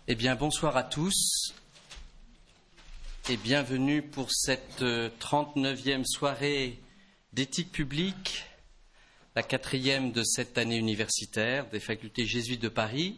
Eh bien, bonsoir à tous et bienvenue pour cette 39e soirée d'éthique publique, la 4e de cette année universitaire des facultés jésuites de Paris.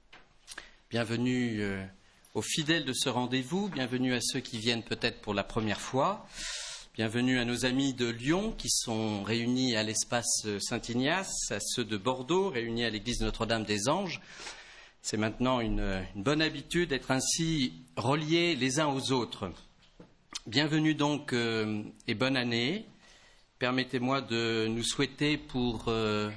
Bienvenue aux fidèles de ce rendez-vous, bienvenue à ceux qui viennent peut-être pour la première fois, bienvenue à nos amis de Lyon qui sont réunis à l'espace Saint-Ignace, à ceux de Bordeaux réunis à l'église Notre-Dame-des-Anges. C'est maintenant une bonne habitude d'être ainsi reliés les uns aux autres. Bienvenue donc et bonne année. Permettez-moi de nous souhaiter pour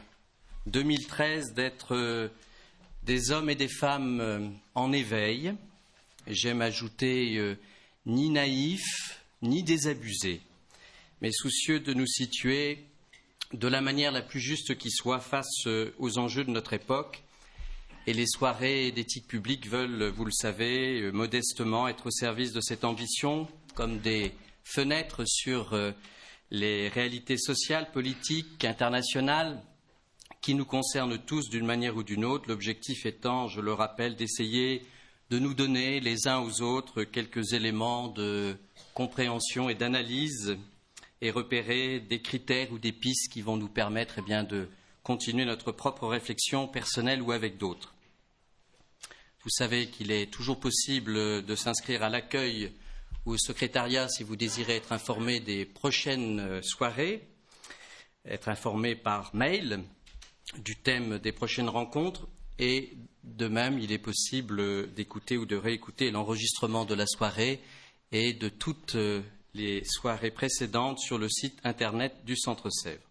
2013 d'être des hommes et des femmes en éveil. J'aime ajouter ni naïfs, ni désabusés, mais soucieux de nous situer de la manière la plus juste qui soit face aux enjeux de notre époque. Et les soirées d'éthique publique veulent, vous le savez, modestement être au service de cette ambition, comme des fenêtres sur les réalités sociales, politiques, internationales, qui nous concernent tous d'une manière ou d'une autre. L'objectif étant, je le rappelle, d'essayer de nous donner les uns aux autres quelques éléments de compréhension et d'analyse et repérer des critères ou des pistes qui vont nous permettre de continuer notre propre réflexion personnelle ou avec d'autres. Vous savez qu'il est toujours possible de s'inscrire à l'accueil ou au secrétariat si vous désirez être informé des prochaines soirées, être informé par mail du thème des prochaines rencontres et de même il est possible d'écouter ou de réécouter l'enregistrement de la soirée et de toutes les soirées précédentes sur le site internet du Centre Sèvres.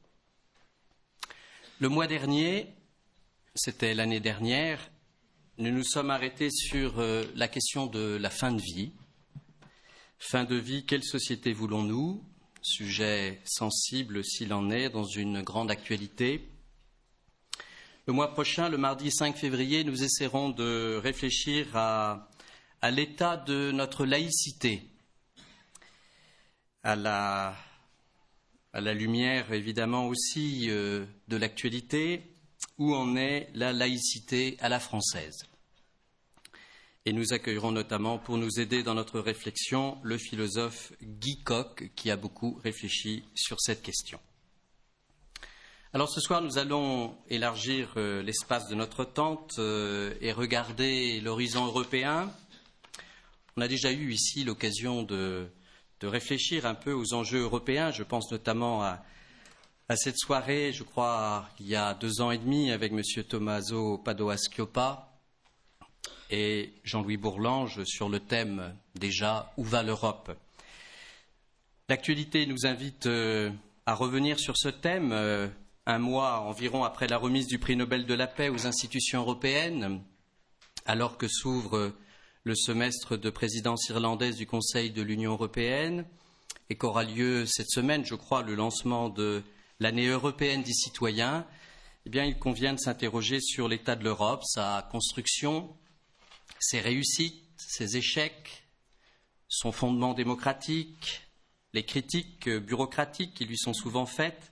Le mois dernier, c'était l'année dernière, nous nous sommes arrêtés sur la question de la fin de vie. Fin de vie, quelle société voulons-nous? Sujet sensible s'il en est, dans une grande actualité. Le mois prochain, le mardi 5 février, nous essaierons de réfléchir à l'état de notre laïcité, à la lumière, évidemment, aussi de l'actualité, où en est la laïcité à la française. Et nous accueillerons notamment, pour nous aider dans notre réflexion, le philosophe Guy Coq, qui a beaucoup réfléchi sur cette question. Alors ce soir, nous allons élargir l'espace de notre tente et regarder l'horizon européen. On a déjà eu ici l'occasion de réfléchir un peu aux enjeux européens. Je pense notamment à cette soirée, je crois, il y a 2 ans et demi, avec M. Tommaso Padoa-Schioppa et Jean-Louis Bourlange sur le thème, déjà, où va l'Europe? L'actualité nous invite à revenir sur ce thème, un mois environ après la remise du prix Nobel de la paix aux institutions européennes, alors que s'ouvre le semestre de présidence irlandaise du Conseil de l'Union européenne et qu'aura lieu cette semaine, je crois, le lancement de l'année européenne des citoyens, eh bien, il convient de s'interroger sur l'état de l'Europe, sa construction, ses réussites, ses échecs, son fondement démocratique, les critiques bureaucratiques qui lui sont souvent faites.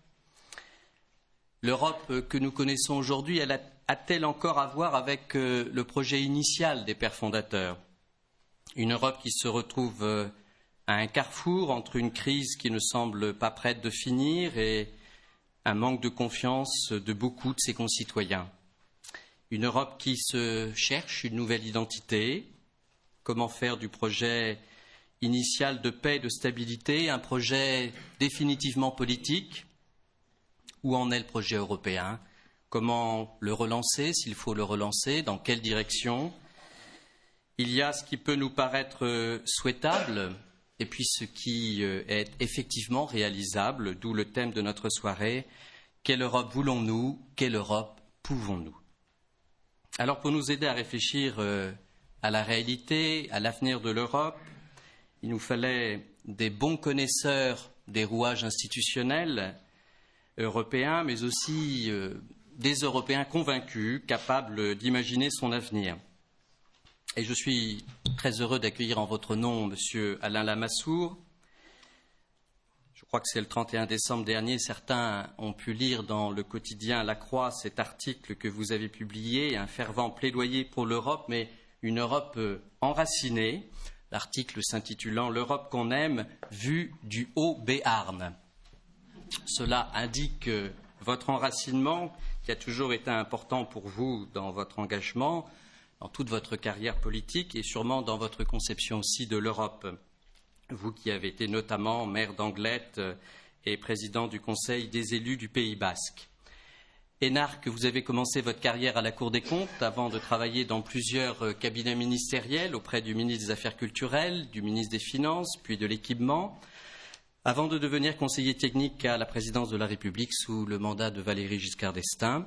L'Europe que nous connaissons aujourd'hui, a-t-elle encore à voir avec le projet initial des pères fondateurs? Une Europe qui se retrouve à un carrefour entre une crise qui ne semble pas prête de finir et un manque de confiance de beaucoup de ses concitoyens. Une Europe qui se cherche une nouvelle identité. Comment faire du projet initial de paix et de stabilité un projet définitivement politique? Où en est le projet européen? Comment le relancer, s'il faut le relancer? Dans quelle direction? Il y a ce qui peut nous paraître souhaitable et puis ce qui est effectivement réalisable, d'où le thème de notre soirée. Quelle Europe voulons-nous? Quelle Europe pouvons-nous? Alors, pour nous aider à réfléchir à la réalité, à l'avenir de l'Europe, il nous fallait des bons connaisseurs des rouages institutionnels européens, mais aussi des Européens convaincus, capables d'imaginer son avenir. Et je suis très heureux d'accueillir en votre nom M. Alain Lamassoure. Je crois que c'est le 31 décembre dernier. Certains ont pu lire dans le quotidien La Croix cet article que vous avez publié, un fervent plaidoyer pour l'Europe, mais une Europe enracinée, l'article s'intitulant « L'Europe qu'on aime, vue du haut Béarn ». Cela indique votre enracinement, qui a toujours été important pour vous dans votre engagement, dans toute votre carrière politique et sûrement dans votre conception aussi de l'Europe. Vous qui avez été notamment maire d'Anglet et président du Conseil des élus du Pays basque. Énarque, vous avez commencé votre carrière à la Cour des comptes avant de travailler dans plusieurs cabinets ministériels auprès du ministre des Affaires culturelles, du ministre des Finances, puis de l'Équipement, avant de devenir conseiller technique à la présidence de la République sous le mandat de Valéry Giscard d'Estaing.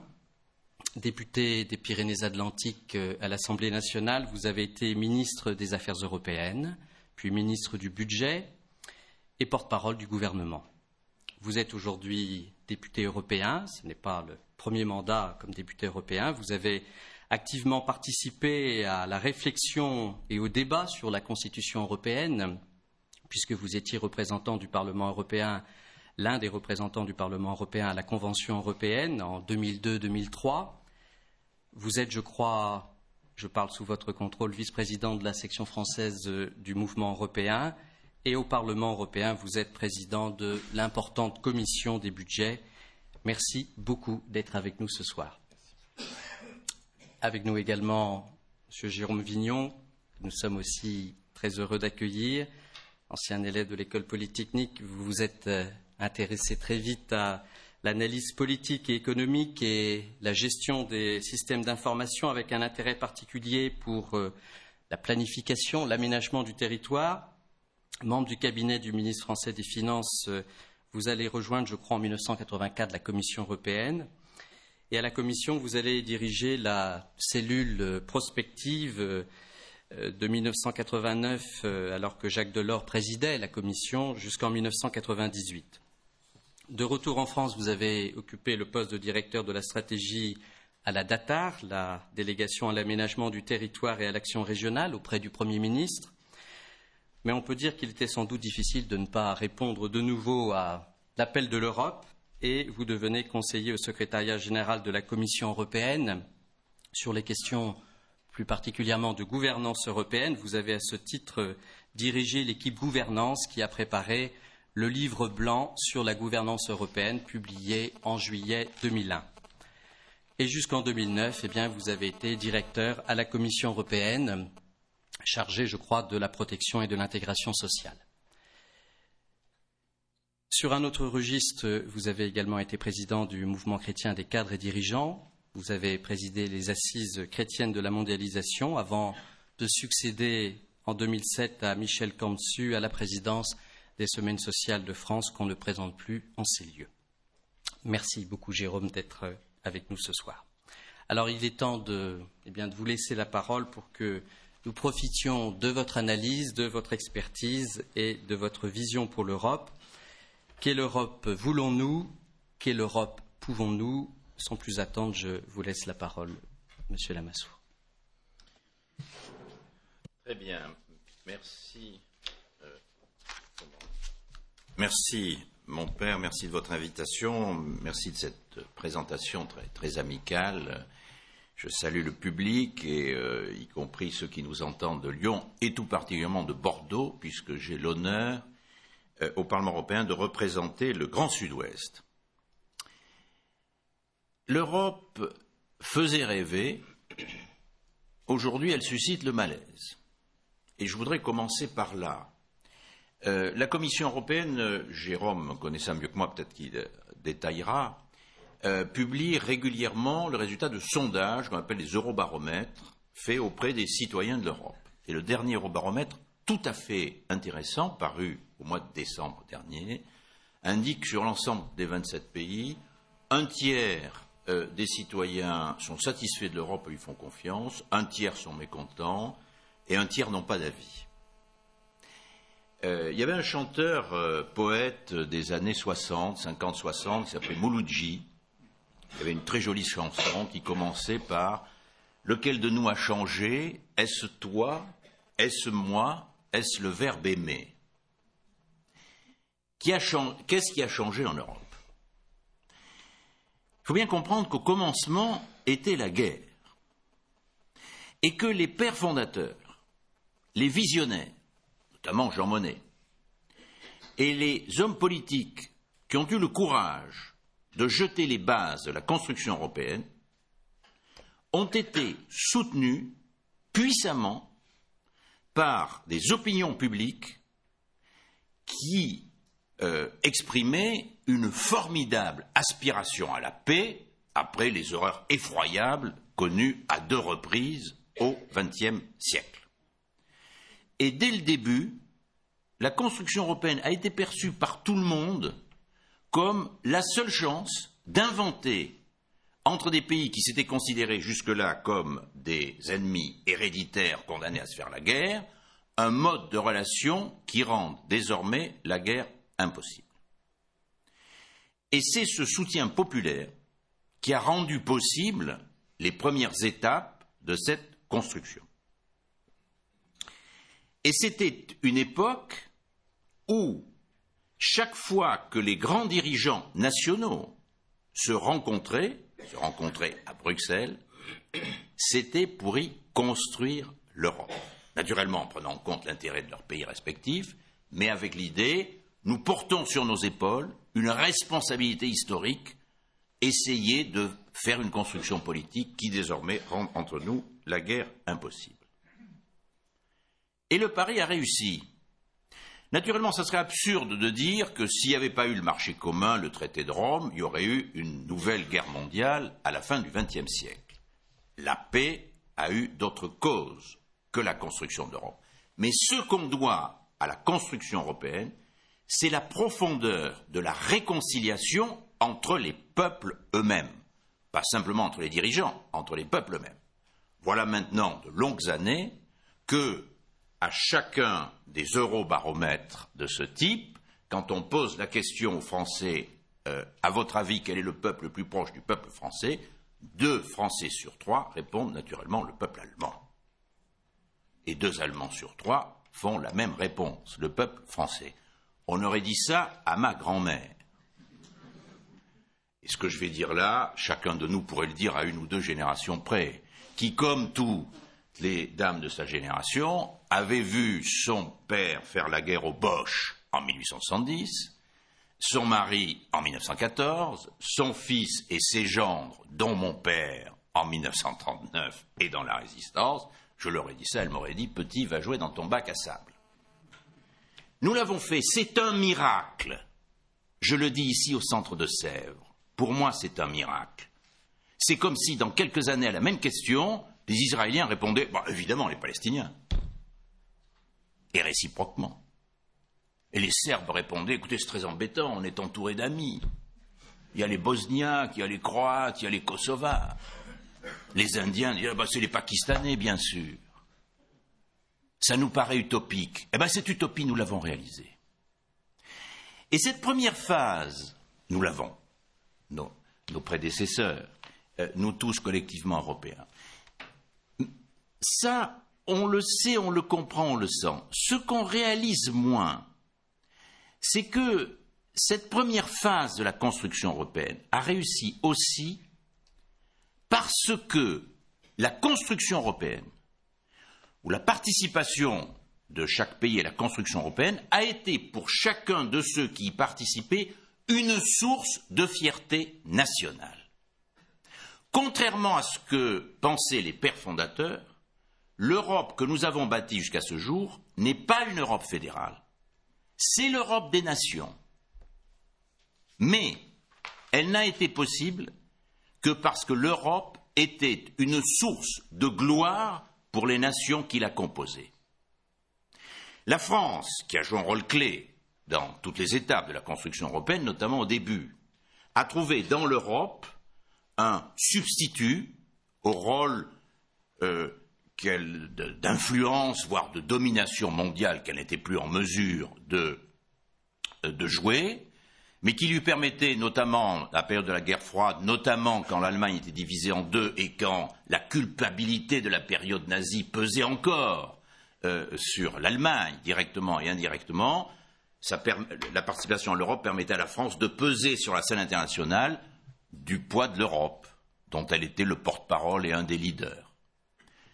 Député des Pyrénées-Atlantiques à l'Assemblée nationale, vous avez été ministre des Affaires européennes, puis ministre du Budget et porte-parole du gouvernement. Vous êtes aujourd'hui député européen, ce n'est pas le premier mandat comme député européen. Vous avez activement participé à la réflexion et au débat sur la Constitution européenne, puisque vous étiez représentant du Parlement européen, l'un des représentants du Parlement européen à la Convention européenne en 2002-2003. Vous êtes, je crois, je parle sous votre contrôle, vice-président de la section française du mouvement européen. Et au Parlement européen, vous êtes président de l'importante commission des budgets. Merci beaucoup d'être avec nous ce soir. Avec nous également M. Jérôme Vignon, que nous sommes aussi très heureux d'accueillir. Ancien élève de l'école polytechnique, vous vous êtes intéressé très vite à l'analyse politique et économique et la gestion des systèmes d'information avec un intérêt particulier pour la planification, l'aménagement du territoire. Membre du cabinet du ministre français des Finances, vous allez rejoindre, je crois, en 1984 la Commission européenne. Et à la Commission, vous allez diriger la cellule prospective de 1989, alors que Jacques Delors présidait la Commission, jusqu'en 1998. De retour en France, vous avez occupé le poste de directeur de la stratégie à la DATAR, la délégation à l'aménagement du territoire et à l'action régionale auprès du Premier ministre. Mais on peut dire qu'il était sans doute difficile de ne pas répondre de nouveau à l'appel de l'Europe et vous devenez conseiller au secrétariat général de la Commission européenne sur les questions plus particulièrement de gouvernance européenne. Vous avez à ce titre dirigé l'équipe gouvernance qui a préparé le livre blanc sur la gouvernance européenne publié en juillet 2001. Et jusqu'en 2009, vous avez été directeur à la Commission européenne, chargé, je crois, de la protection et de l'intégration sociale. Sur un autre registre, vous avez également été président du mouvement chrétien des cadres et dirigeants. Vous avez présidé les assises chrétiennes de la mondialisation avant de succéder en 2007 à Michel Camsu à la présidence des Semaines sociales de France qu'on ne présente plus en ces lieux. Merci beaucoup, Jérôme, d'être avec nous ce soir. Alors, il est temps de vous laisser la parole pour que nous profitions de votre analyse, de votre expertise et de votre vision pour l'Europe. Quelle Europe voulons-nous? Quelle Europe pouvons-nous? Sans plus attendre, je vous laisse la parole, Monsieur Lamassoure. Très bien. Merci. Merci, mon père. Merci de votre invitation. Merci de cette présentation très amicale. Je salue le public, et y compris ceux qui nous entendent de Lyon, et tout particulièrement de Bordeaux, puisque j'ai l'honneur au Parlement européen de représenter le Grand Sud-Ouest. L'Europe faisait rêver. Aujourd'hui, elle suscite le malaise. Et je voudrais commencer par là. La Commission européenne, Jérôme connaît ça mieux que moi, peut-être qu'il détaillera, publie régulièrement le résultat de sondages qu'on appelle les eurobaromètres faits auprès des citoyens de l'Europe. Et le dernier eurobaromètre, tout à fait intéressant, paru au mois de décembre dernier, indique que sur l'ensemble des 27 pays, un tiers des citoyens sont satisfaits de l'Europe et lui font confiance, un tiers sont mécontents et un tiers n'ont pas d'avis. Il y avait un chanteur, poète des années 60, 50-60, qui s'appelait Mouloudji. Il y avait une très jolie chanson qui commençait par « Lequel de nous a changé? Est-ce toi? Est-ce moi? Est-ce le verbe aimer ?» Qu'est-ce qui a changé en Europe? Il faut bien comprendre qu'au commencement était la guerre. et que les pères fondateurs, les visionnaires, notamment Jean Monnet, et les hommes politiques qui ont eu le courage de jeter les bases de la construction européenne ont été soutenus puissamment par des opinions publiques qui exprimaient une formidable aspiration à la paix après les horreurs effroyables connues à 2 reprises au XXe siècle. Et dès le début, la construction européenne a été perçue par tout le monde comme la seule chance d'inventer, entre des pays qui s'étaient considérés jusque-là comme des ennemis héréditaires condamnés à se faire la guerre, un mode de relation qui rende désormais la guerre impossible. Et c'est ce soutien populaire qui a rendu possible les premières étapes de cette construction. Et c'était une époque où, chaque fois que les grands dirigeants nationaux se rencontraient à Bruxelles, c'était pour y construire l'Europe. Naturellement en prenant en compte l'intérêt de leurs pays respectifs, mais avec l'idée, nous portons sur nos épaules une responsabilité historique, essayer de faire une construction politique qui désormais rend entre nous la guerre impossible. Et le pari a réussi. Naturellement, ça serait absurde de dire que s'il n'y avait pas eu le marché commun, le traité de Rome, il y aurait eu une nouvelle guerre mondiale à la fin du XXe siècle. La paix a eu d'autres causes que la construction de l'Europe. Mais ce qu'on doit à la construction européenne, c'est la profondeur de la réconciliation entre les peuples eux-mêmes. Pas simplement entre les dirigeants, entre les peuples eux-mêmes. Voilà maintenant de longues années que, à chacun des eurobaromètres de ce type, quand on pose la question aux Français, à votre avis, quel est le peuple le plus proche du peuple français, 2 Français sur 3 répondent naturellement le peuple allemand. Et 2 Allemands sur 3 font la même réponse, le peuple français. On aurait dit ça à ma grand-mère. Et ce que je vais dire là, chacun de nous pourrait le dire à 1 ou 2 générations près, qui, comme toutes les dames de sa génération, avait vu son père faire la guerre aux Boches en 1870, son mari en 1914, son fils et ses gendres, dont mon père, en 1939 et dans la Résistance. Je leur ai dit ça, elle m'aurait dit « Petit, va jouer dans ton bac à sable ». Nous l'avons fait, c'est un miracle. Je le dis ici au centre de Sèvres. Pour moi, c'est un miracle. C'est comme si, dans quelques années, à la même question, les Israéliens répondaient bah, « évidemment, les Palestiniens ». Et réciproquement. Et les Serbes répondaient « écoutez, c'est très embêtant, on est entouré d'amis. Il y a les Bosniaques, il y a les Croates, il y a les Kosovars. Les Indiens disent bah, c'est les Pakistanais, bien sûr. Ça nous paraît utopique. Eh bien, cette utopie, nous l'avons réalisée. Et cette première phase, nous l'avons, nos prédécesseurs, nous tous collectivement européens. Ça, on le sait, on le comprend, on le sent. Ce qu'on réalise moins, c'est que cette première phase de la construction européenne a réussi aussi parce que la construction européenne, ou la participation de chaque pays à la construction européenne, a été pour chacun de ceux qui y participaient une source de fierté nationale. Contrairement à ce que pensaient les pères fondateurs, l'Europe que nous avons bâtie jusqu'à ce jour n'est pas une Europe fédérale. C'est l'Europe des nations. Mais elle n'a été possible que parce que l'Europe était une source de gloire pour les nations qui la composaient. La France, qui a joué un rôle clé dans toutes les étapes de la construction européenne, notamment au début, a trouvé dans l'Europe un substitut au rôle d'influence, voire de domination mondiale qu'elle n'était plus en mesure de jouer, mais qui lui permettait, notamment à la période de la guerre froide, notamment quand l'Allemagne était divisée en 2 et quand la culpabilité de la période nazie pesait encore sur l'Allemagne, directement et indirectement, la participation à l'Europe permettait à la France de peser sur la scène internationale du poids de l'Europe, dont elle était le porte-parole et un des leaders.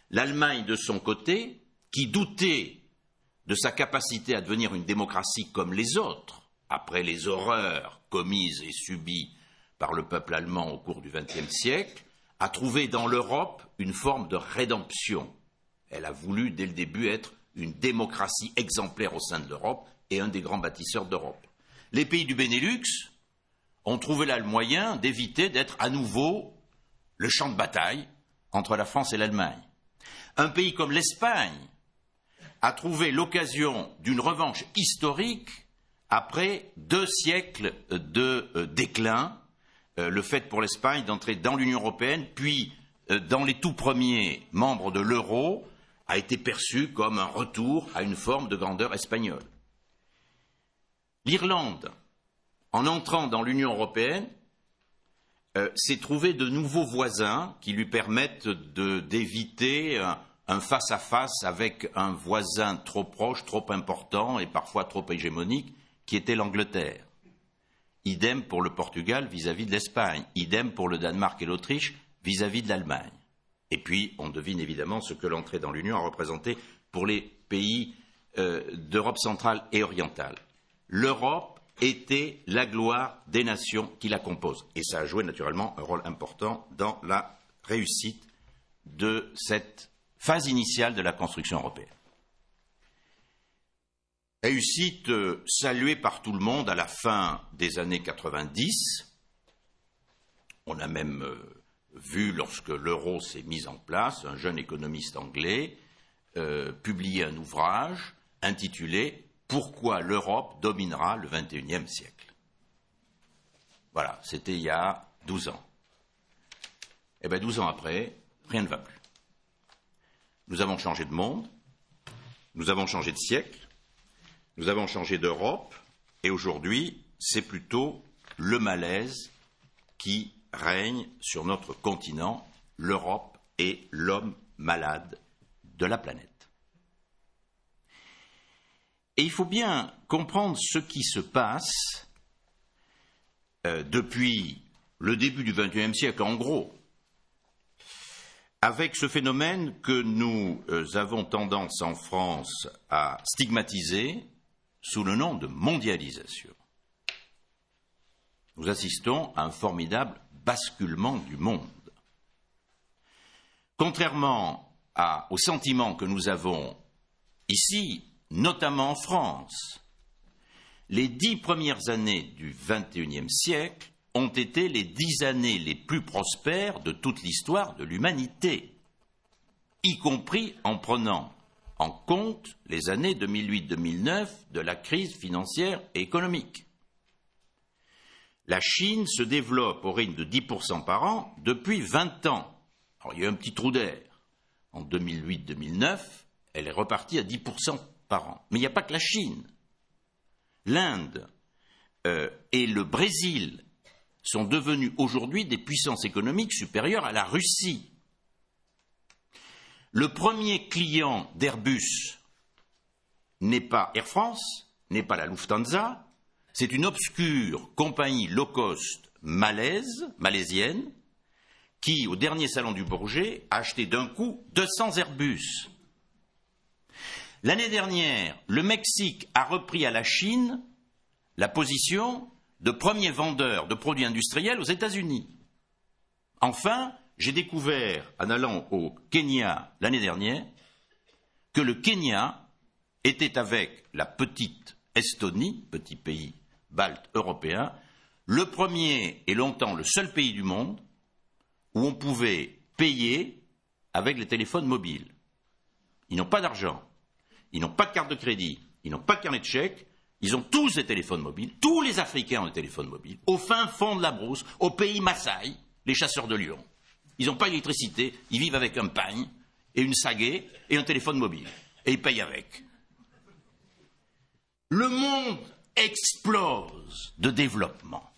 L'Allemagne, de son côté, qui doutait de sa capacité à devenir une démocratie comme les autres, après les horreurs commises et subies par le peuple allemand au cours du XXe siècle, a trouvé dans l'Europe une forme de rédemption. Elle a voulu, dès le début, être une démocratie exemplaire au sein de l'Europe et un des grands bâtisseurs d'Europe. Les pays du Benelux ont trouvé là le moyen d'éviter d'être à nouveau le champ de bataille entre la France et l'Allemagne. Un pays comme l'Espagne a trouvé l'occasion d'une revanche historique après 2 siècles de déclin, le fait pour l'Espagne d'entrer dans l'Union européenne, puis dans les tout premiers membres de l'euro, a été perçu comme un retour à une forme de grandeur espagnole. L'Irlande, en entrant dans l'Union européenne, s'est trouvé de nouveaux voisins qui lui permettent d'éviter un face-à-face avec un voisin trop proche, trop important et parfois trop hégémonique, qui était l'Angleterre. Idem pour le Portugal vis-à-vis de l'Espagne, idem pour le Danemark et l'Autriche vis-à-vis de l'Allemagne. Et puis, on devine évidemment ce que l'entrée dans l'Union a représenté pour les pays d'Europe centrale et orientale. L'Europe était la gloire des nations qui la composent. Et ça a joué naturellement un rôle important dans la réussite de cette phase initiale de la construction européenne. Réussite saluée par tout le monde à la fin des années 90. On a même vu, lorsque l'euro s'est mis en place, un jeune économiste anglais publier un ouvrage intitulé « Pourquoi l'Europe dominera le XXIe siècle ». Voilà, c'était il y a 12 ans. Eh bien, 12 ans après, rien ne va plus. Nous avons changé de monde, nous avons changé de siècle, nous avons changé d'Europe, et aujourd'hui, c'est plutôt le malaise qui règne sur notre continent. L'Europe est l'homme malade de la planète. Et il faut bien comprendre ce qui se passe depuis le début du XXIe siècle, en gros, avec ce phénomène que nous avons tendance en France à stigmatiser sous le nom de mondialisation. Nous assistons à un formidable basculement du monde. Contrairement au sentiment que nous avons ici, notamment en France, les 10 premières années du XXIe siècle ont été les 10 années les plus prospères de toute l'histoire de l'humanité, y compris en prenant en compte les années 2008-2009 de la crise financière et économique. La Chine se développe au rythme de 10% par an depuis 20 ans. Alors, il y a eu un petit trou d'air. En 2008-2009, elle est repartie à 10% par an. Mais il n'y a pas que la Chine. L'Inde et le Brésil sont devenus aujourd'hui des puissances économiques supérieures à la Russie. Le premier client d'Airbus n'est pas Air France, n'est pas la Lufthansa, c'est une obscure compagnie low cost malaisienne, qui, au dernier salon du Bourget, a acheté d'un coup 200 Airbus. L'année dernière, le Mexique a repris à la Chine la position de premier vendeur de produits industriels aux États-Unis. Enfin, j'ai découvert, en allant au Kenya l'année dernière, que le Kenya était, avec la petite Estonie, petit pays balte européen, le premier et longtemps le seul pays du monde où on pouvait payer avec les téléphones mobiles. Ils n'ont pas d'argent, ils n'ont pas de carte de crédit, ils n'ont pas de carnet de chèques, ils ont tous des téléphones mobiles, tous les Africains ont des téléphones mobiles, au fin fond de la brousse, au pays Maasai, les chasseurs de lions. Ils n'ont pas d'électricité, ils vivent avec un pagne et une sagaie et un téléphone mobile. Et ils payent avec. Le monde explose de développement.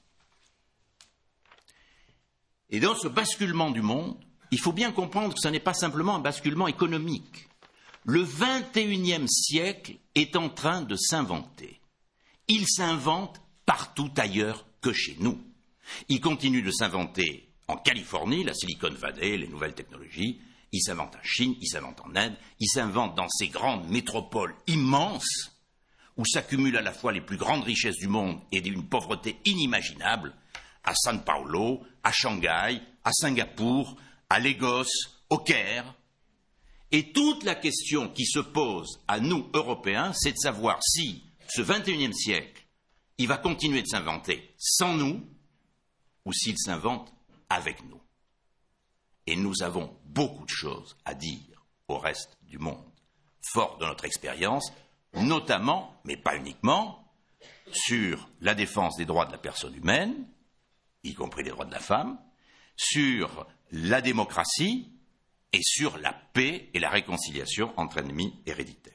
Et dans ce basculement du monde, il faut bien comprendre que ce n'est pas simplement un basculement économique. Le XXIe siècle est en train de s'inventer. Il s'invente partout ailleurs que chez nous. Il continue de s'inventer en Californie, la Silicon Valley, les nouvelles technologies. il s'invente en Chine, il s'invente en Inde, il s'invente dans ces grandes métropoles immenses où s'accumulent à la fois les plus grandes richesses du monde et d'une pauvreté inimaginable, à São Paulo, à Shanghai, à Singapour, à Lagos, au Caire. Et toute la question qui se pose à nous, Européens, c'est de savoir si ce XXIe siècle, il va continuer de s'inventer sans nous ou s'il s'invente avec nous. Et nous avons beaucoup de choses à dire au reste du monde, fort de notre expérience, notamment, mais pas uniquement, sur la défense des droits de la personne humaine, y compris les droits de la femme, sur la démocratie et sur la paix et la réconciliation entre ennemis héréditaires.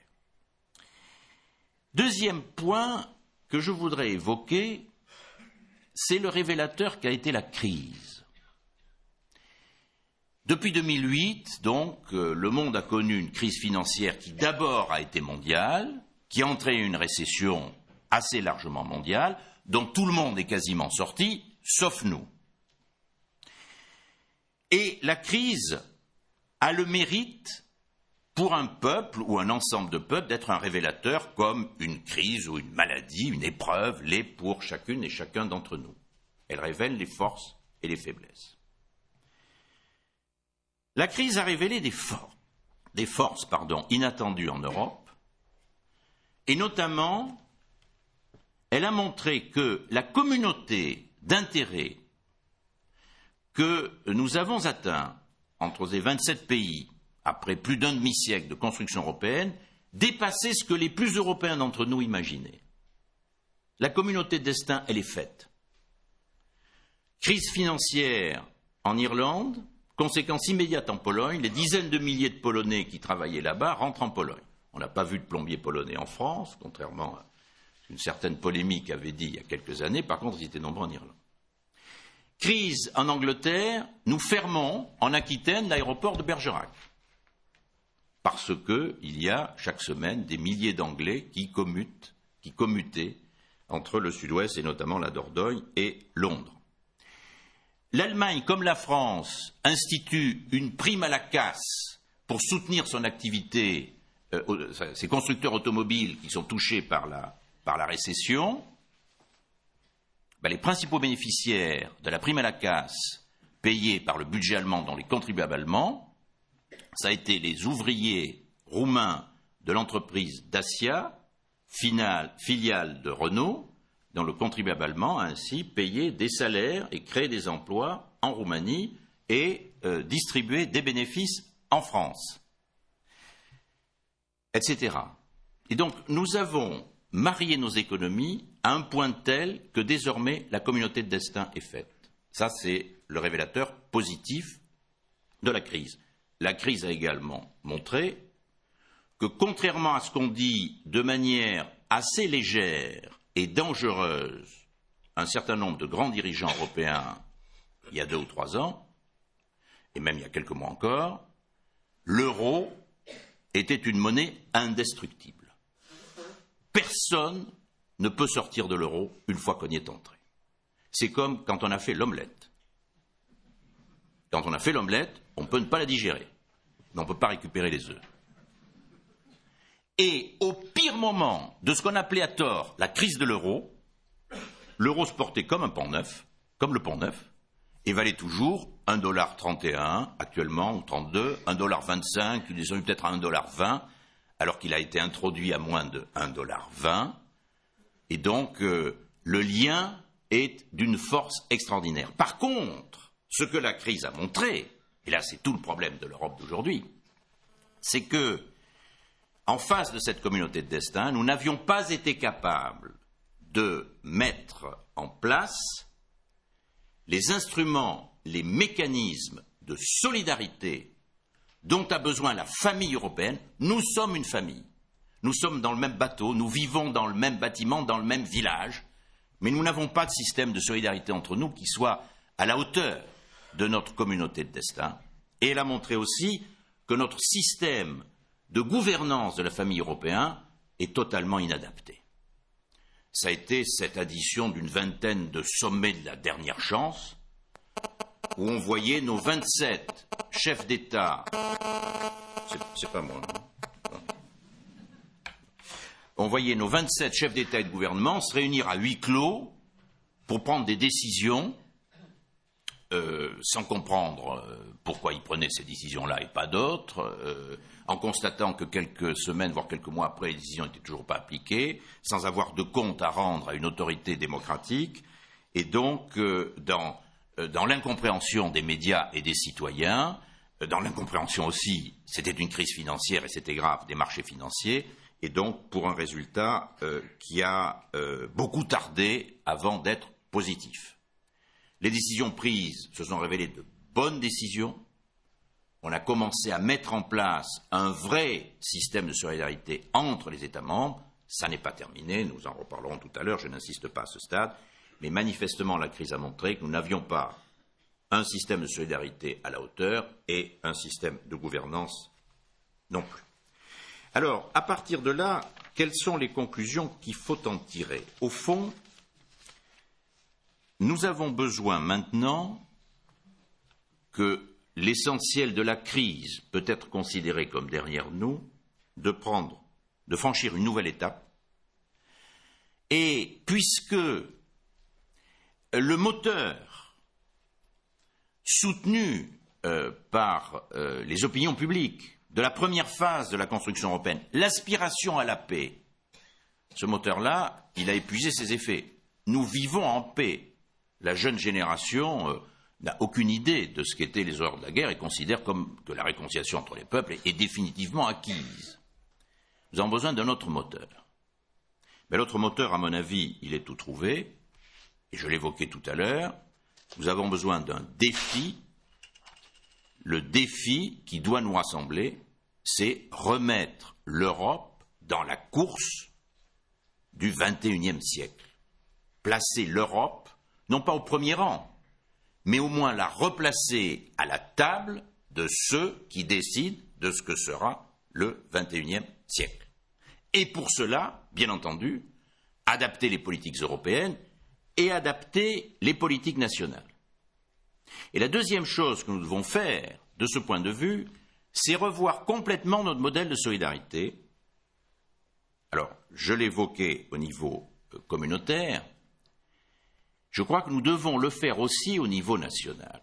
Deuxième point que je voudrais évoquer, c'est le révélateur qu'a été la crise. Depuis 2008, donc, le monde a connu une crise financière qui d'abord a été mondiale, qui a entraîné une récession assez largement mondiale, dont tout le monde est quasiment sorti, sauf nous. Et la crise a le mérite, pour un peuple ou un ensemble de peuples, d'être un révélateur comme une crise ou une maladie, une épreuve, l'est pour chacune et chacun d'entre nous. Elle révèle les forces et les faiblesses. La crise a révélé des forces inattendues en Europe, et notamment, elle a montré que la communauté d'intérêts que nous avons atteint entre les 27 pays, après plus d'un demi-siècle de construction européenne, dépassait ce que les plus européens d'entre nous imaginaient. La communauté de destin, elle est faite. Crise financière en Irlande, conséquence immédiate en Pologne, les dizaines de milliers de Polonais qui travaillaient là-bas rentrent en Pologne. On n'a pas vu de plombier polonais en France, contrairement à une certaine polémique avait dit il y a quelques années. Par contre, ils étaient nombreux en Irlande. Crise en Angleterre, nous fermons en Aquitaine l'aéroport de Bergerac. Parce qu'il y a chaque semaine des milliers d'Anglais qui commutaient entre le sud-ouest et notamment la Dordogne et Londres. L'Allemagne, comme la France, institue une prime à la casse pour soutenir son activité, ces constructeurs automobiles qui sont touchés par la récession. Les principaux bénéficiaires de la prime à la casse payée par le budget allemand dans les contribuables allemands, ça a été les ouvriers roumains de l'entreprise Dacia, filiale de Renault, dont le contribuable allemand a ainsi payé des salaires et créé des emplois en Roumanie et distribué des bénéfices en France, etc. Et donc, nous avons marié nos économies à un point tel que désormais la communauté de destin est faite. Ça, c'est le révélateur positif de la crise. La crise a également montré que, contrairement à ce qu'on dit de manière assez légère et dangereuse, un certain nombre de grands dirigeants européens, il y a 2 ou 3 ans, et même il y a quelques mois encore, l'euro était une monnaie indestructible. Personne ne peut sortir de l'euro une fois qu'on y est entré. C'est comme quand on a fait l'omelette. Quand on a fait l'omelette, on peut ne pas la digérer, mais on ne peut pas récupérer les œufs. Et au pire moment de ce qu'on appelait à tort la crise de l'euro se portait comme un pont neuf, comme le pont neuf, et valait toujours $1,31 actuellement, ou 32, $1,25, il est descendu peut-être à $1,20, alors qu'il a été introduit à moins de $1,20. Et donc, le lien est d'une force extraordinaire. Par contre, ce que la crise a montré, et là c'est tout le problème de l'Europe d'aujourd'hui, c'est que, en face de cette communauté de destin, nous n'avions pas été capables de mettre en place les instruments, les mécanismes de solidarité dont a besoin la famille européenne. Nous sommes une famille. Nous sommes dans le même bateau, nous vivons dans le même bâtiment, dans le même village, mais nous n'avons pas de système de solidarité entre nous qui soit à la hauteur de notre communauté de destin. Et elle a montré aussi que notre système de gouvernance de la famille européenne est totalement inadapté. Ça a été cette addition d'une vingtaine de sommets de la dernière chance, où on voyait nos 27 chefs d'État. C'est pas moi. On voyait nos 27 chefs d'État et de gouvernement se réunir à huis clos pour prendre des décisions sans comprendre pourquoi ils prenaient ces décisions-là et pas d'autres, en constatant que quelques semaines, voire quelques mois après, les décisions n'étaient toujours pas appliquées, sans avoir de compte à rendre à une autorité démocratique, et donc dans l'incompréhension des médias et des citoyens, dans l'incompréhension aussi, c'était une crise financière et c'était grave, des marchés financiers, et donc pour un résultat qui a beaucoup tardé avant d'être positif. Les décisions prises se sont révélées de bonnes décisions. On a commencé à mettre en place un vrai système de solidarité entre les États membres. Ça n'est pas terminé, nous en reparlerons tout à l'heure, je n'insiste pas à ce stade. Mais manifestement, la crise a montré que nous n'avions pas un système de solidarité à la hauteur et un système de gouvernance non plus. Alors, à partir de là, quelles sont les conclusions qu'il faut en tirer? Au fond, nous avons besoin maintenant que l'essentiel de la crise peut être considéré comme derrière nous, de franchir une nouvelle étape. Et puisque le moteur soutenu par les opinions publiques de la première phase de la construction européenne, l'aspiration à la paix, ce moteur-là, il a épuisé ses effets. Nous vivons en paix. La jeune génération n'a aucune idée de ce qu'étaient les horreurs de la guerre et considère que la réconciliation entre les peuples est définitivement acquise. Nous avons besoin d'un autre moteur. Mais l'autre moteur, à mon avis, il est tout trouvé, et je l'évoquais tout à l'heure. Nous avons besoin d'un défi. Le défi qui doit nous rassembler, c'est remettre l'Europe dans la course du XXIe siècle. Placer l'Europe, non pas au premier rang, mais au moins la replacer à la table de ceux qui décident de ce que sera le XXIe siècle. Et pour cela, bien entendu, adapter les politiques européennes et adapter les politiques nationales. Et la deuxième chose que nous devons faire, de ce point de vue, c'est revoir complètement notre modèle de solidarité. Alors, je l'évoquais au niveau communautaire, je crois que nous devons le faire aussi au niveau national.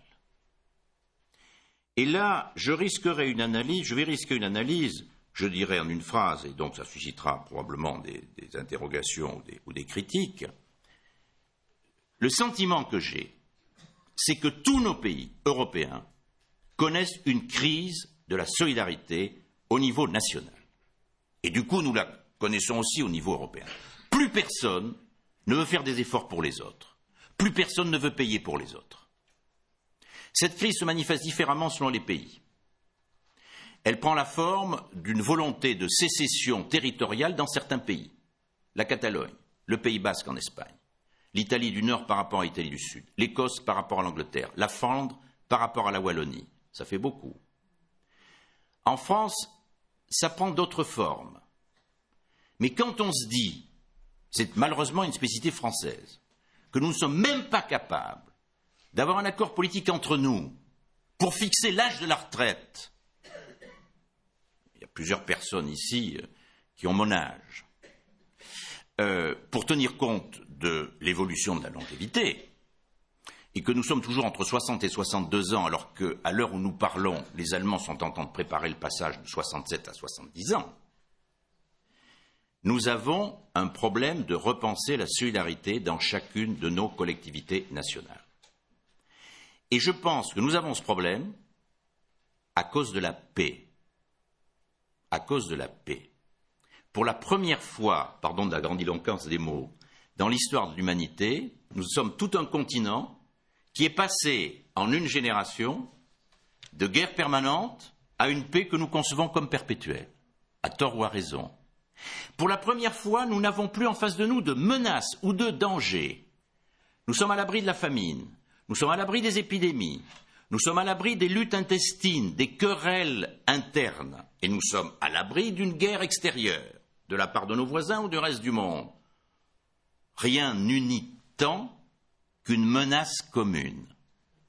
Et là, je vais risquer une analyse, je dirais en une phrase, et donc ça suscitera probablement des interrogations ou des critiques. Le sentiment que j'ai, c'est que tous nos pays européens connaissent une crise de la solidarité au niveau national. Et du coup, nous la connaissons aussi au niveau européen. Plus personne ne veut faire des efforts pour les autres. Plus personne ne veut payer pour les autres. Cette crise se manifeste différemment selon les pays. Elle prend la forme d'une volonté de sécession territoriale dans certains pays. La Catalogne, le Pays basque en Espagne, l'Italie du Nord par rapport à l'Italie du Sud, l'Écosse par rapport à l'Angleterre, la Flandre par rapport à la Wallonie. Ça fait beaucoup. En France, ça prend d'autres formes. Mais quand on se dit, c'est malheureusement une spécificité française, que nous ne sommes même pas capables d'avoir un accord politique entre nous pour fixer l'âge de la retraite. Il y a plusieurs personnes ici qui ont mon âge. Pour tenir compte de l'évolution de la longévité, et que nous sommes toujours entre 60 et 62 ans, alors qu'à l'heure où nous parlons, les Allemands sont en train de préparer le passage de 67 à 70 ans, nous avons un problème de repenser la solidarité dans chacune de nos collectivités nationales. Et je pense que nous avons ce problème à cause de la paix. À cause de la paix. Pour la première fois, pardon de la grandiloquence des mots, dans l'histoire de l'humanité, nous sommes tout un continent qui est passé en une génération de guerre permanente à une paix que nous concevons comme perpétuelle, à tort ou à raison. Pour la première fois, nous n'avons plus en face de nous de menaces ou de dangers. Nous sommes à l'abri de la famine, nous sommes à l'abri des épidémies, nous sommes à l'abri des luttes intestines, des querelles internes, et nous sommes à l'abri d'une guerre extérieure, de la part de nos voisins ou du reste du monde. Rien n'unit tant qu'une menace commune.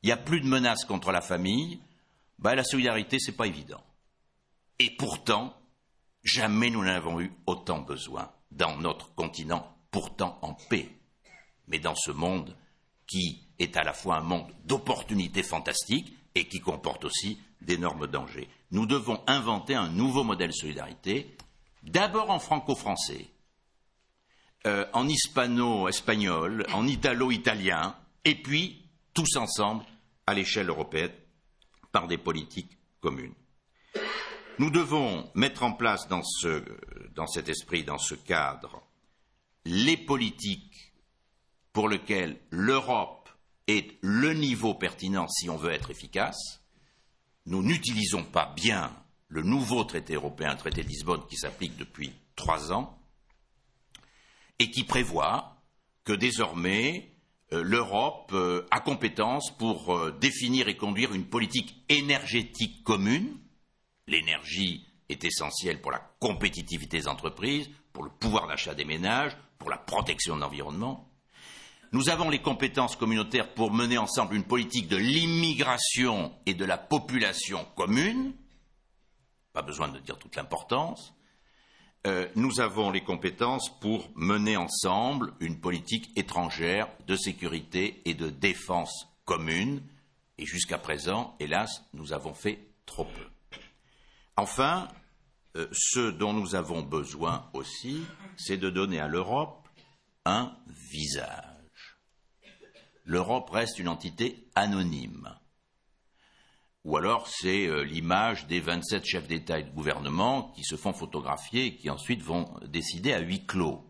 il n'y a plus de menace contre la famille, la solidarité, ce n'est pas évident. Et pourtant, jamais nous n'avons eu autant besoin dans notre continent, pourtant en paix. Mais dans ce monde qui est à la fois un monde d'opportunités fantastiques et qui comporte aussi d'énormes dangers. Nous devons inventer un nouveau modèle de solidarité, d'abord en franco-français, en hispano-espagnol, en italo-italien, et puis tous ensemble à l'échelle européenne par des politiques communes. Nous devons mettre en place dans cet esprit, dans ce cadre, les politiques pour lesquelles l'Europe est le niveau pertinent si on veut être efficace. Nous n'utilisons pas bien le nouveau traité européen, le traité de Lisbonne, qui s'applique depuis 3 ans, et qui prévoit que désormais l'Europe a compétence pour définir et conduire une politique énergétique commune. L'énergie est essentielle pour la compétitivité des entreprises, pour le pouvoir d'achat des ménages, pour la protection de l'environnement. Nous avons les compétences communautaires pour mener ensemble une politique de l'immigration et de la population commune. Pas besoin de dire toute l'importance. Nous avons les compétences pour mener ensemble une politique étrangère de sécurité et de défense commune. Et jusqu'à présent, hélas, nous avons fait trop peu. Enfin, ce dont nous avons besoin aussi, c'est de donner à l'Europe un visage. L'Europe reste une entité anonyme. Ou alors c'est l'image des 27 chefs d'État et de gouvernement qui se font photographier et qui ensuite vont décider à huis clos.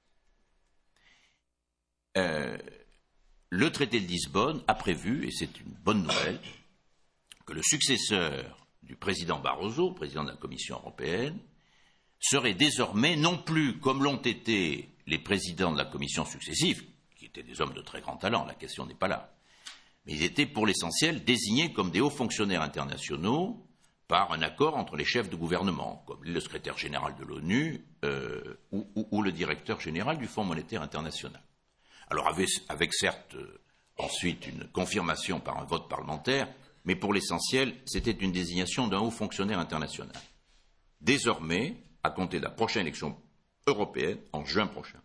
Le traité de Lisbonne a prévu, et c'est une bonne nouvelle, que le successeur du président Barroso, président de la Commission européenne, serait désormais non plus, comme l'ont été les présidents de la Commission successive, qui étaient des hommes de très grand talent, la question n'est pas là, mais ils étaient pour l'essentiel désignés comme des hauts fonctionnaires internationaux par un accord entre les chefs de gouvernement, comme le secrétaire général de l'ONU ou le directeur général du Fonds monétaire international. Alors avec certes ensuite une confirmation par un vote parlementaire, mais pour l'essentiel, c'était une désignation d'un haut fonctionnaire international. Désormais, à compter de la prochaine élection européenne, en juin prochain,